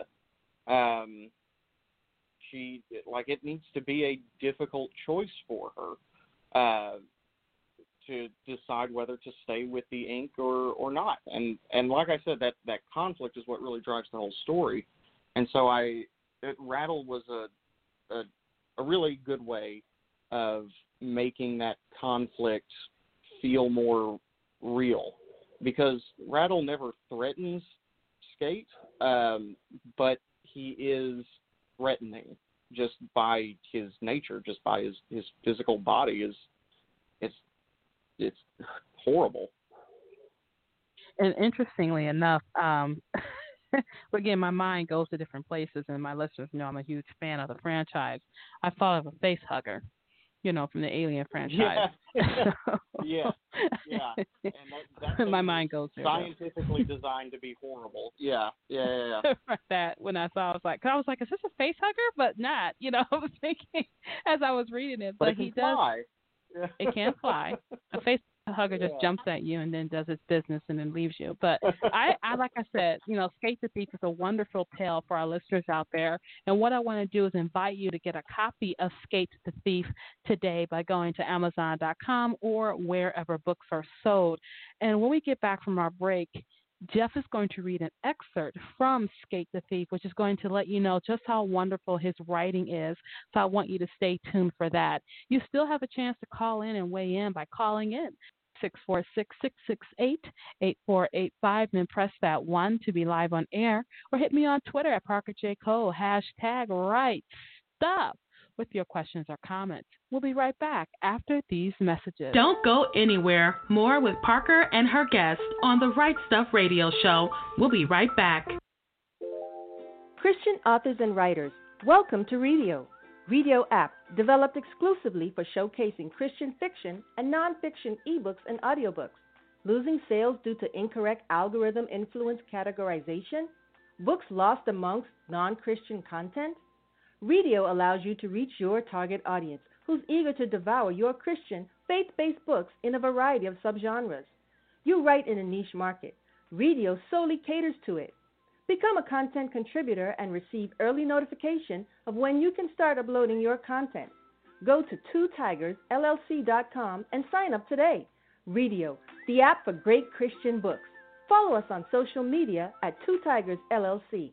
It needs to be a difficult choice for her to decide whether to stay with the Ink or not. And like I said, that conflict is what really drives the whole story. And so Rattle was a really good way of making that conflict feel more real, because Rattle never threatens Skate, but he is threatening just by his nature, just by his physical body. It's horrible. And interestingly enough, again, my mind goes to different places, and my listeners know I'm a huge fan of the franchise. I thought of a face hugger, from the Alien franchise. Yeah. And that's my mind goes there. Scientifically designed to be horrible. Yeah. That when I saw, I was like, is this a face hugger? But not. I was thinking as I was reading it, but he does. Fly. It can fly. A face hugger just jumps at you and then does its business and then leaves you. But I like I said, Skate the Thief is a wonderful tale for our listeners out there. And what I want to do is invite you to get a copy of Skate the Thief today by going to Amazon.com or wherever books are sold. And when we get back from our break, Jeff is going to read an excerpt from Skate the Thief, which is going to let you know just how wonderful his writing is. So I want you to stay tuned for that. You still have a chance to call in and weigh in by calling in 646-668-8485, and press that 1 to be live on air, or hit me on Twitter at Parker J. Cole, #RightStuff, with your questions or comments. We'll be right back after these messages. Don't go anywhere. More with Parker and her guests on the Right Stuff Radio Show. We'll be right back. Christian authors and writers, welcome to Redio. Redio app, developed exclusively for showcasing Christian fiction and nonfiction ebooks and audiobooks. Losing sales due to incorrect algorithm-influenced categorization? Books lost amongst non-Christian content? Redio allows you to reach your target audience who's eager to devour your Christian, faith-based books in a variety of subgenres. You write in a niche market. Redio solely caters to it. Become a content contributor and receive early notification of when you can start uploading your content. Go to twotigersllc.com and sign up today. Redio, the app for great Christian books. Follow us on social media at twotigersllc.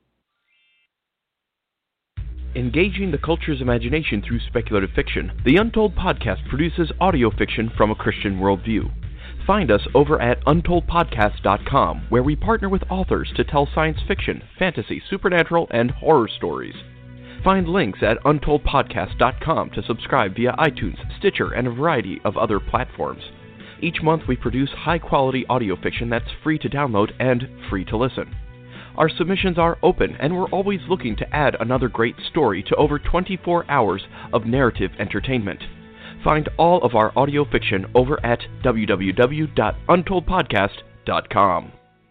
Engaging the culture's imagination through speculative fiction, the Untold Podcast produces audio fiction from a Christian worldview. Find us over at untoldpodcast.com, where we partner with authors to tell science fiction, fantasy, supernatural, and horror stories. Find links at untoldpodcast.com to subscribe via iTunes, Stitcher, and a variety of other platforms. Each month we produce high-quality audio fiction that's free to download and free to listen. Our submissions are open, and we're always looking to add another great story to over 24 hours of narrative entertainment. Find all of our audio fiction over at www.untoldpodcast.com.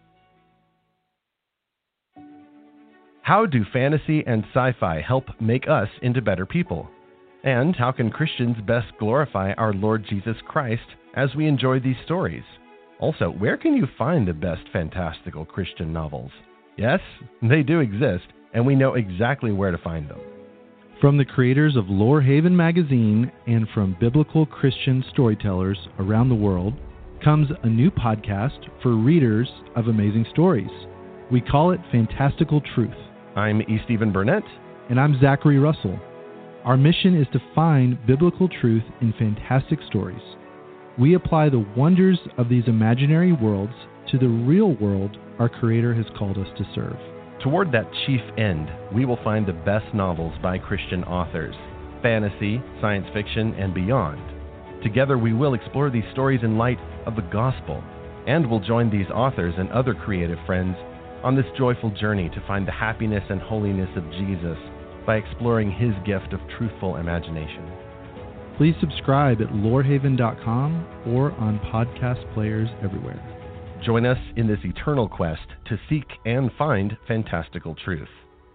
How do fantasy and sci-fi help make us into better people? And how can Christians best glorify our Lord Jesus Christ as we enjoy these stories? Also, where can you find the best fantastical Christian novels? Yes, they do exist, and we know exactly where to find them. From the creators of Lorehaven magazine and from biblical Christian storytellers around the world comes a new podcast for readers of amazing stories. We call it Fantastical Truth. I'm E. Stephen Burnett. And I'm Zachary Russell. Our mission is to find biblical truth in fantastic stories. We apply the wonders of these imaginary worlds to the real world our Creator has called us to serve. Toward that chief end, we will find the best novels by Christian authors, fantasy, science fiction, and beyond. Together we will explore these stories in light of the gospel, and we'll join these authors and other creative friends on this joyful journey to find the happiness and holiness of Jesus by exploring His gift of truthful imagination. Please subscribe at lorehaven.com or on podcast players everywhere. Join us in this eternal quest to seek and find fantastical truth.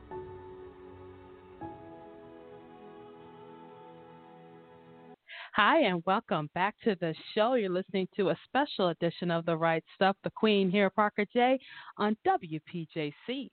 Hi, and welcome back to the show. You're listening to a special edition of The Right Stuff, the Queen here, Parker J, on WPJC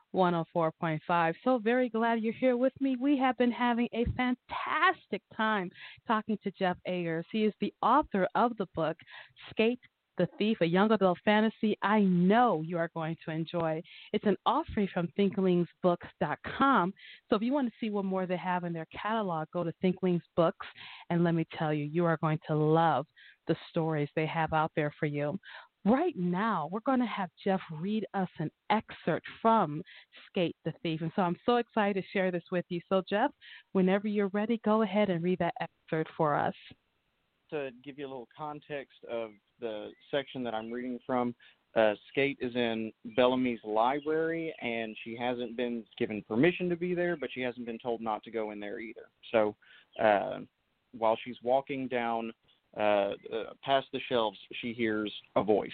104.5. So very glad you're here with me. We have been having a fantastic time talking to Jeff Ayers. He is the author of the book, Skate the Thief, a young adult fantasy I know you are going to enjoy. It's an offering from thinklingsbooks.com. So if you want to see what more they have in their catalog, go to Thinklings Books, and let me tell you, you are going to love the stories they have out there for you. Right now, we're going to have Jeff read us an excerpt from Skate the Thief. And so I'm so excited to share this with you. So, Jeff, whenever you're ready, go ahead and read that excerpt for us. To give you a little context of the section that I'm reading from, Skate is in Bellamy's library, and she hasn't been given permission to be there, but she hasn't been told not to go in there either. So while she's walking down past the shelves, she hears a voice.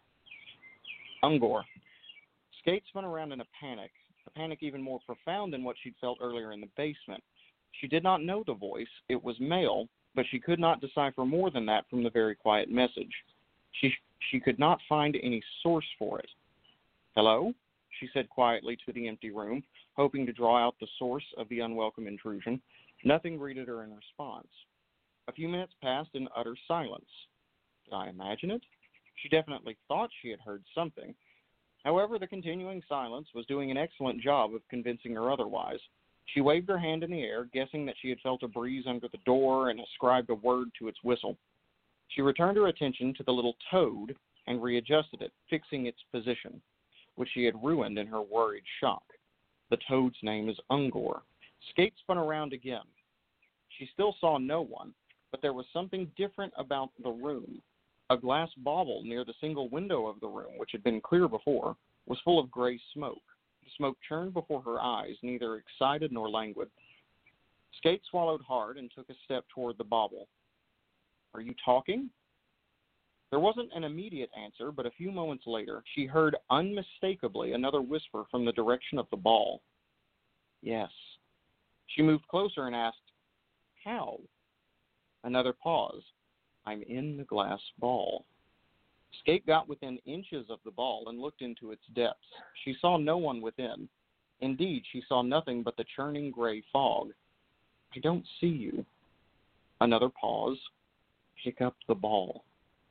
Ungor. Skate spun around in a panic even more profound than what she'd felt earlier in the basement. She did not know the voice. It was male, but she could not decipher more than that from the very quiet message. She could not find any source for it. Hello? She said quietly to the empty room, hoping to draw out the source of the unwelcome intrusion. Nothing greeted her in response. A few minutes passed in utter silence. Did I imagine it? She definitely thought she had heard something. However, the continuing silence was doing an excellent job of convincing her otherwise. She waved her hand in the air, guessing that she had felt a breeze under the door and ascribed a word to its whistle. She returned her attention to the little toad and readjusted it, fixing its position, which she had ruined in her worried shock. The toad's name is Ungor. Skate spun around again. She still saw no one, but there was something different about the room. A glass bauble near the single window of the room, which had been clear before, was full of gray smoke. The smoke churned before her eyes, neither excited nor languid. Skate swallowed hard and took a step toward the bauble. Are you talking? There wasn't an immediate answer, but a few moments later, she heard unmistakably another whisper from the direction of the ball. Yes. She moved closer and asked, how? Another pause. I'm in the glass ball. Skate got within inches of the ball and looked into its depths. She saw no one within. Indeed, she saw nothing but the churning gray fog. I don't see you. Another pause. Pick up the ball.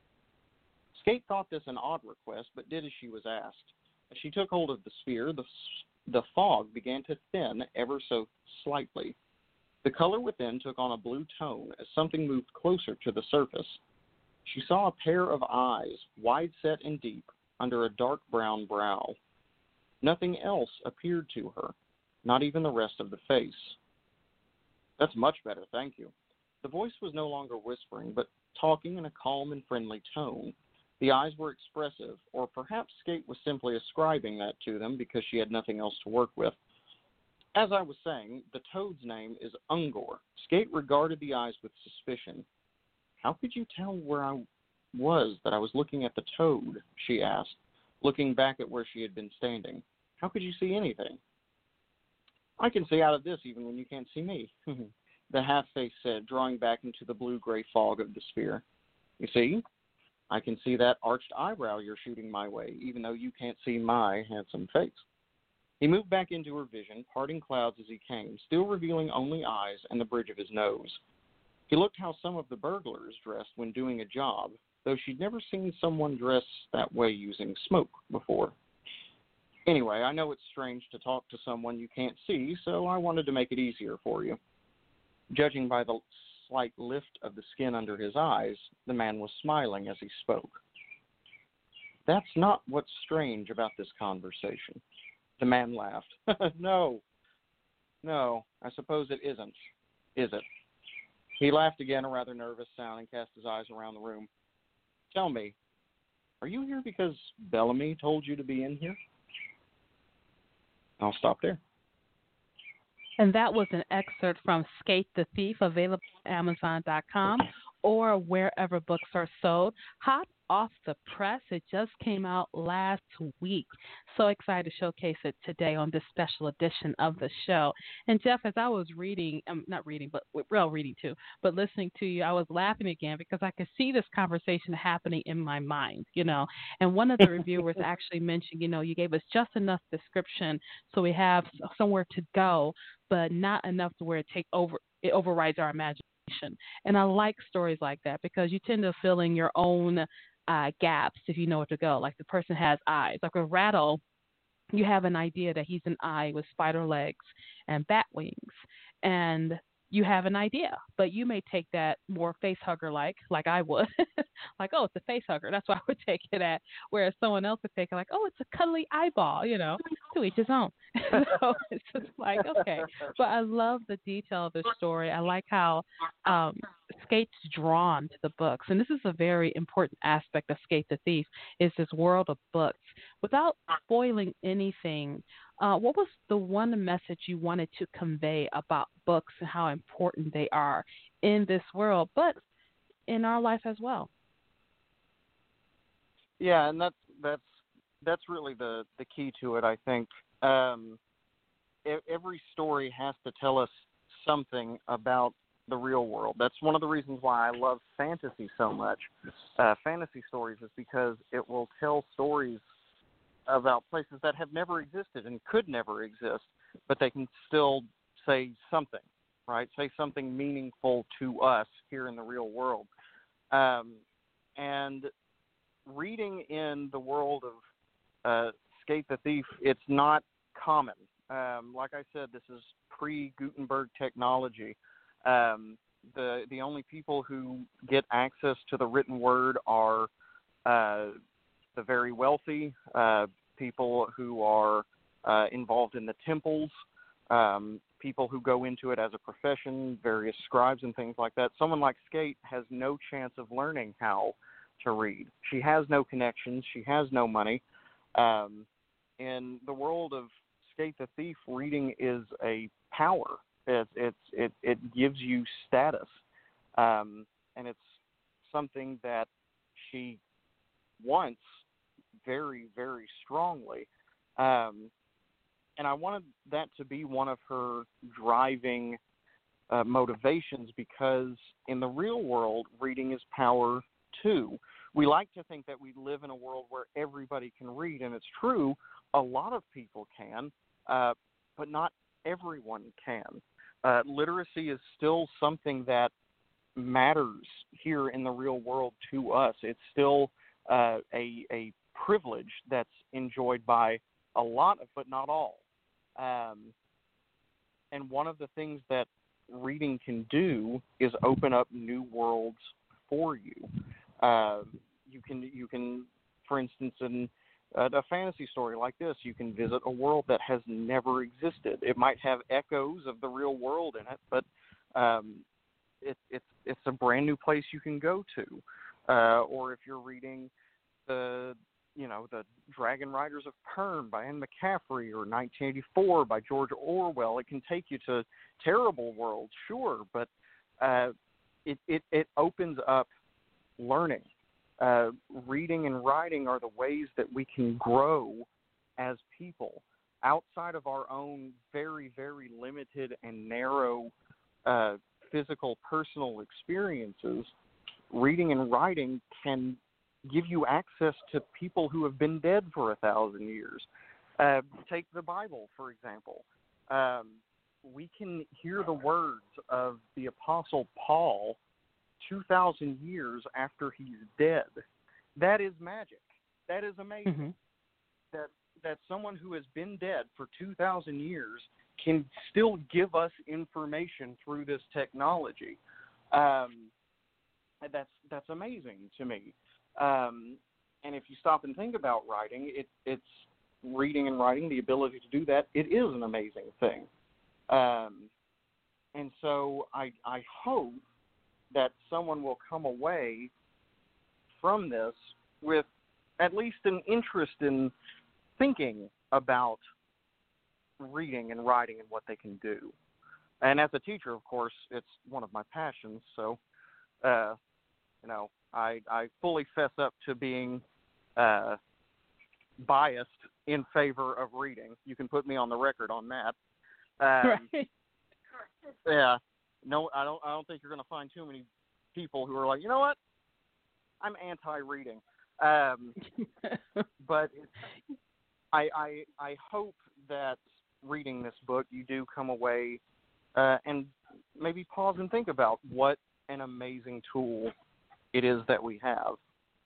Skate thought this an odd request, but did as she was asked. As she took hold of the sphere, the fog began to thin ever so slightly. The color within took on a blue tone as something moved closer to the surface. She saw a pair of eyes, wide-set and deep, under a dark brown brow. Nothing else appeared to her, not even the rest of the face. That's much better, thank you. The voice was no longer whispering, but talking in a calm and friendly tone. The eyes were expressive, or perhaps Skate was simply ascribing that to them because she had nothing else to work with. As I was saying, the toad's name is Ungor. Skate regarded the eyes with suspicion. How could you tell where I was that I was looking at the toad? She asked, looking back at where she had been standing. How could you see anything? I can see out of this even when you can't see me, the half-face said, drawing back into the blue-gray fog of the sphere. You see? I can see that arched eyebrow you're shooting my way, even though you can't see my handsome face. He moved back into her vision, parting clouds as he came, still revealing only eyes and the bridge of his nose. He looked how some of the burglars dressed when doing a job, though she'd never seen someone dress that way using smoke before. Anyway, I know it's strange to talk to someone you can't see, so I wanted to make it easier for you. Judging by the slight lift of the skin under his eyes, the man was smiling as he spoke. That's not what's strange about this conversation. The man laughed. No, I suppose it isn't, is it? He laughed again, a rather nervous sound, and cast his eyes around the room. Tell me, are you here because Bellamy told you to be in here? I'll stop there. And that was an excerpt from Skate the Thief, available on Amazon.com or wherever books are sold. Hot off the press. It just came out last week. So excited to showcase it today on this special edition of the show. And Jeff, as I was reading, not reading, but real reading too, but listening to you, I was laughing again because I could see this conversation happening in my mind, And one of the reviewers actually mentioned, you gave us just enough description so we have somewhere to go, but not enough to where it overrides our imagination. And I like stories like that because you tend to fill in your own gaps if you know where to go. Like the person has eyes. Like with Rattle, you have an idea that he's an eye with spider legs and bat wings. And you have an idea, but you may take that more face hugger like I would. Like, oh, it's a face hugger. That's what I would take it at. Whereas someone else would take it like, oh, it's a cuddly eyeball, to each his own. So it's just like, okay. But I love the detail of the story. I like how Skate's drawn to the books. And this is a very important aspect of Skate the Thief, is this world of books. Without spoiling anything, what was the one message you wanted to convey about books and how important they are in this world, but in our life as well? Yeah, and that's really the key to it, I think. Every story has to tell us something about the real world. That's one of the reasons why I love fantasy so much. Fantasy stories is because it will tell stories about places that have never existed and could never exist, but they can still say something, right? Say something meaningful to us here in the real world. And reading in the world of Skate the Thief, it's not common. Like I said, this is pre-Gutenberg technology. The only people who get access to the written word are the very wealthy, people who are involved in the temples, people who go into it as a profession, various scribes and things like that. Someone like Skate has no chance of learning how to read. She has no connections. She has no money. In the world of Skate the Thief, reading is a power. It gives you status, and it's something that she wants very, very strongly. And I wanted that to be one of her driving motivations, because in the real world, reading is power too. We like to think that we live in a world where everybody can read, and it's true, a lot of people can, but not everyone can. Literacy is still something that matters here in the real world to us. It's still a privilege that's enjoyed by a lot, but not all. And one of the things that reading can do is open up new worlds for you. You can, for instance, in a fantasy story like this, you can visit a world that has never existed. It might have echoes of the real world in it, but it's a brand new place you can go to. Or if you're reading the Dragon Riders of Pern by Anne McCaffrey or 1984 by George Orwell. It can take you to terrible worlds, sure, but it opens up learning. Reading and writing are the ways that we can grow as people outside of our own very, very limited and narrow physical, personal experiences. Reading and writing can give you access to people who have been dead for 1,000 years. Take the Bible, for example. We can hear the words of the Apostle Paul 2,000 years after he's dead. That is magic. That is amazing. Mm-hmm. That someone who has been dead for 2,000 years can still give us information through this technology. That's amazing to me. And if you stop and think about writing, it's reading and writing, the ability to do that, it is an amazing thing. And so I hope that someone will come away from this with at least an interest in thinking about reading and writing and what they can do. And as a teacher, of course, it's one of my passions. So, I fully fess up to being biased in favor of reading. You can put me on the record on that. Right. Yeah. No, I don't think you're going to find too many people who are like, you know what? I'm anti-reading. But I hope that reading this book, you do come away and maybe pause and think about what an amazing tool it is that we have.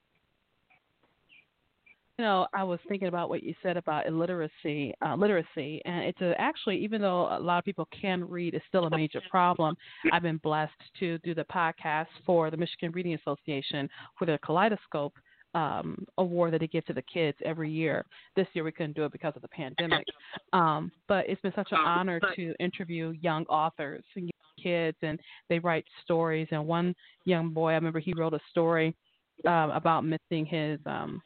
I was thinking about what you said about literacy, and it's actually, even though a lot of people can read, it's still a major problem. I've been blessed to do the podcast for the Michigan Reading Association for their Kaleidoscope award that they give to the kids every year. This year we couldn't do it because of the pandemic, but it's been such an honor to interview young authors and young kids, and they write stories. And one young boy, I remember he wrote a story about missing his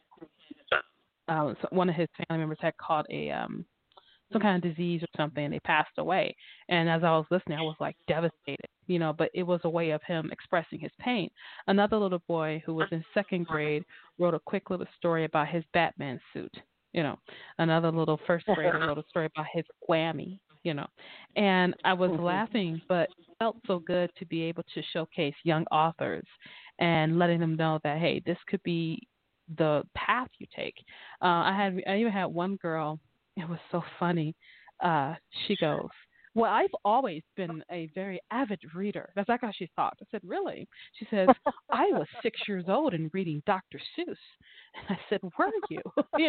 one of his family members had caught some kind of disease or something, and they passed away. And as I was listening, I was like devastated, but it was a way of him expressing his pain. Another little boy who was in second grade wrote a quick little story about his Batman suit. Another little first grader wrote a story about his whammy. And I was laughing, but it felt so good to be able to showcase young authors and letting them know that, hey, this could be the path you take. I even had one girl, it was so funny. She goes, well, I've always been a very avid reader. That's like how she thought. I said, really? She says, I was 6 years old and reading Dr. Seuss. And I said, were you?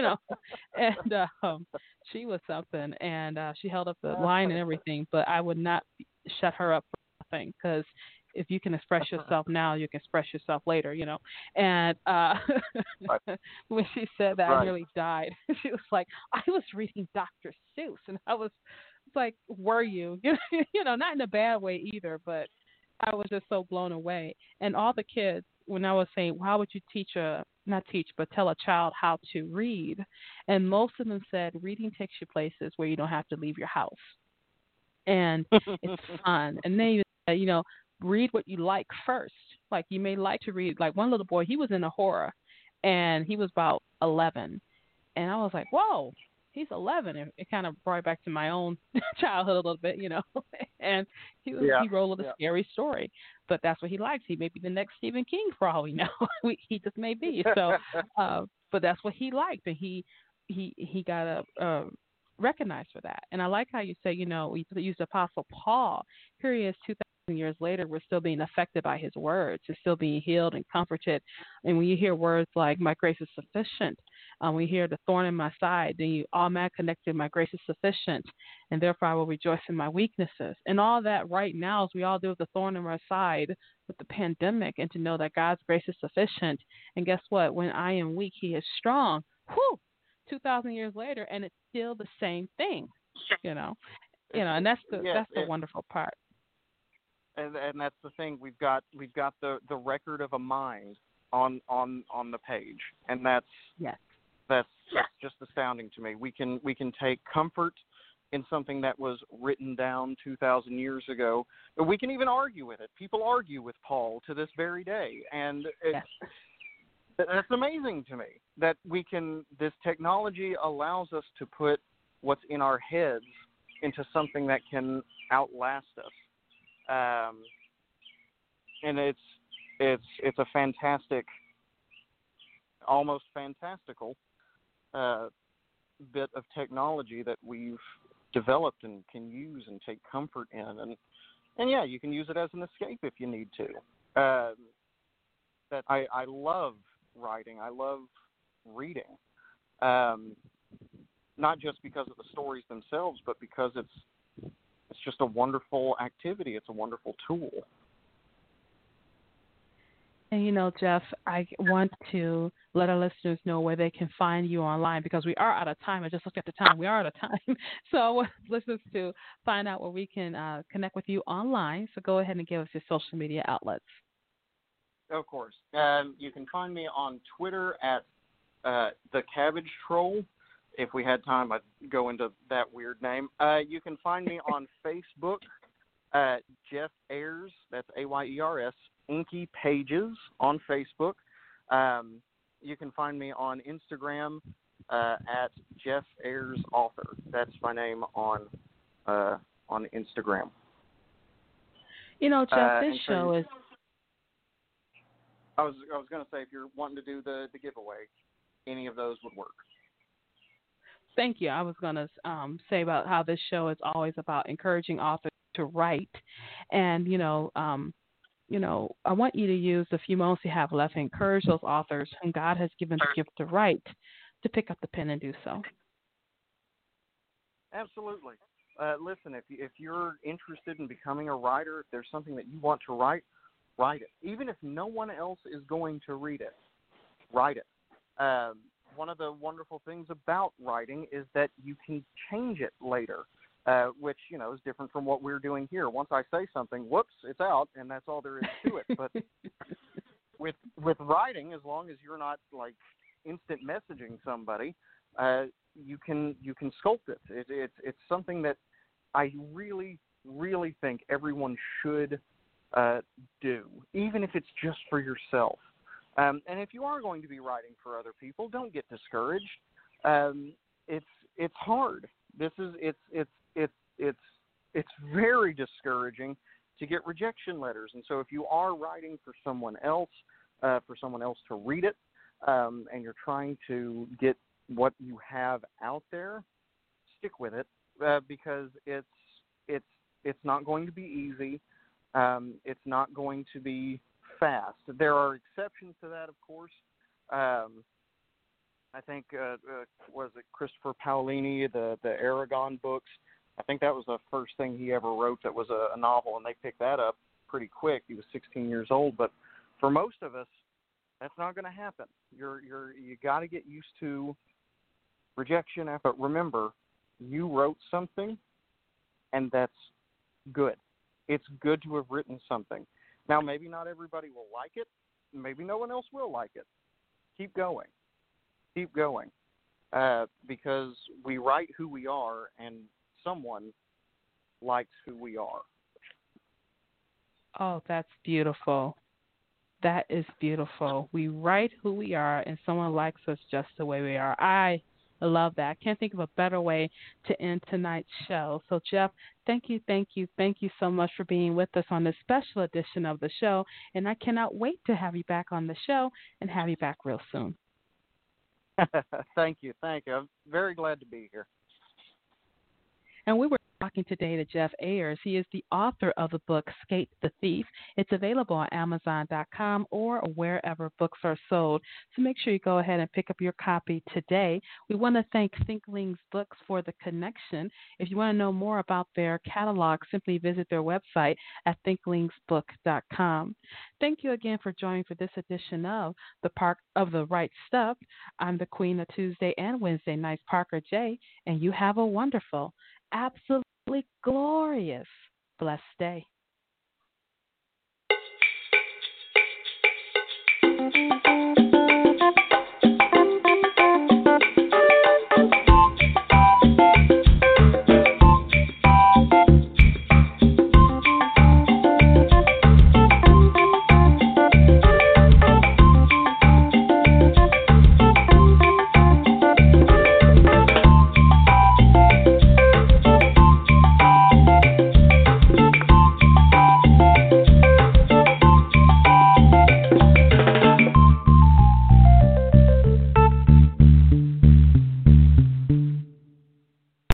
And she was something. And she held up the line and everything, but I would not shut her up for nothing, because if you can express yourself now, you can express yourself later, And when she said that, I nearly died. She was like, I was reading Dr. Seuss. And I was like, were you? Not in a bad way either, but I was just so blown away. And all the kids, when I was saying, how would you tell a child how to read? And most of them said, reading takes you places where you don't have to leave your house. And it's fun. And they even said, read what you like first. Like, you may like to read, like one little boy, he was in a horror, and he was about 11. And I was like, whoa, he's 11. It kind of brought back to my own childhood a little bit, And he wrote a scary story. But that's what he likes. He may be the next Stephen King for all we know. He just may be. So, but that's what he liked. And he got recognized for that. And I like how you say, we used Apostle Paul. Here he is 2,000 years later, we're still being affected by his words. We're still being healed and comforted. And when you hear words like, my grace is sufficient, when you hear the thorn in my side, then you automatically connected, my grace is sufficient, and therefore I will rejoice in my weaknesses. And all that right now, as we all do with the thorn in our side with the pandemic, and to know that God's grace is sufficient. And guess what? When I am weak, he is strong. 2,000 years later, and it's still the same thing, and that's the wonderful part. And that's the thing. We've got the record of a mind on the page, and that's yes. That's just astounding to me. We can take comfort in something that was written down 2,000 years ago. We can even argue with it. People argue with Paul to this very day, and that's amazing to me that we can. This technology allows us to put what's in our heads into something that can outlast us, and it's a fantastic, almost fantastical bit of technology that we've developed and can use and take comfort in, and yeah, you can use it as an escape if you need to. That I love writing. I love reading, not just because of the stories themselves, but because it's just a wonderful activity. It's a wonderful tool. And, Jeff, I want to let our listeners know where they can find you online, because we are out of time. I just looked at the time. We are out of time. So I want listeners to find out where we can connect with you online. So go ahead and give us your social media outlets. Of course. You can find me on Twitter at The Cabbage Troll. If we had time, I'd go into that weird name. You can find me on Facebook, Jeff Ayers, that's Ayers, Inky Pages on Facebook. You can find me on Instagram at Jeff Ayers Author. That's my name on Instagram. Jeff, this show is. I was going to say, if you're wanting to do the giveaway, any of those would work. Thank you. I was going to say about how this show is always about encouraging authors to write, and I want you to use the few moments you have left to encourage those authors whom God has given the gift to write to pick up the pen and do so. Absolutely. Listen, if you're interested in becoming a writer, if there's something that you want to write it. Even if no one else is going to read it, write it. One of the wonderful things about writing is that you can change it later. Which, is different from what we're doing here. Once I say something, whoops, it's out, and that's all there is to it. But with writing, as long as you're not, like, instant messaging somebody, you can sculpt it. It's something that I really, really think everyone should do, even if it's just for yourself. And if you are going to be writing for other people, don't get discouraged. It's hard. It's very discouraging to get rejection letters. And so if you are writing for someone else to read it, and you're trying to get what you have out there, stick with it, because it's not going to be easy. It's not going to be fast. There are exceptions to that, of course. I think, was it Christopher Paolini, the Aragon books? I think that was the first thing he ever wrote that was a novel, and they picked that up pretty quick. He was 16 years old. But for most of us, that's not going to happen. You got to get used to rejection. But remember, you wrote something, and that's good. It's good to have written something. Now, maybe not everybody will like it. Maybe no one else will like it. Keep going. Keep going. Because we write who we are, and someone likes who we are. Oh, that's beautiful. That is beautiful. We write who we are, and someone likes us just the way we are. I love that. I can't think of a better way to end tonight's show. So, Jeff, thank you so much for being with us on this special edition of the show, and I cannot wait to have you back on the show and have you back real soon. Thank you. I'm very glad to be here. And we were talking today to Jeff Ayers. He is the author of the book, Escape the Thief. It's available on Amazon.com or wherever books are sold. So make sure you go ahead and pick up your copy today. We want to thank Thinklings Books for the connection. If you want to know more about their catalog, simply visit their website at thinklingsbook.com. Thank you again for joining for this edition of the Park of the Right Stuff. I'm the Queen of Tuesday and Wednesday nights, Parker J., and you have a wonderful, absolutely glorious, blessed day.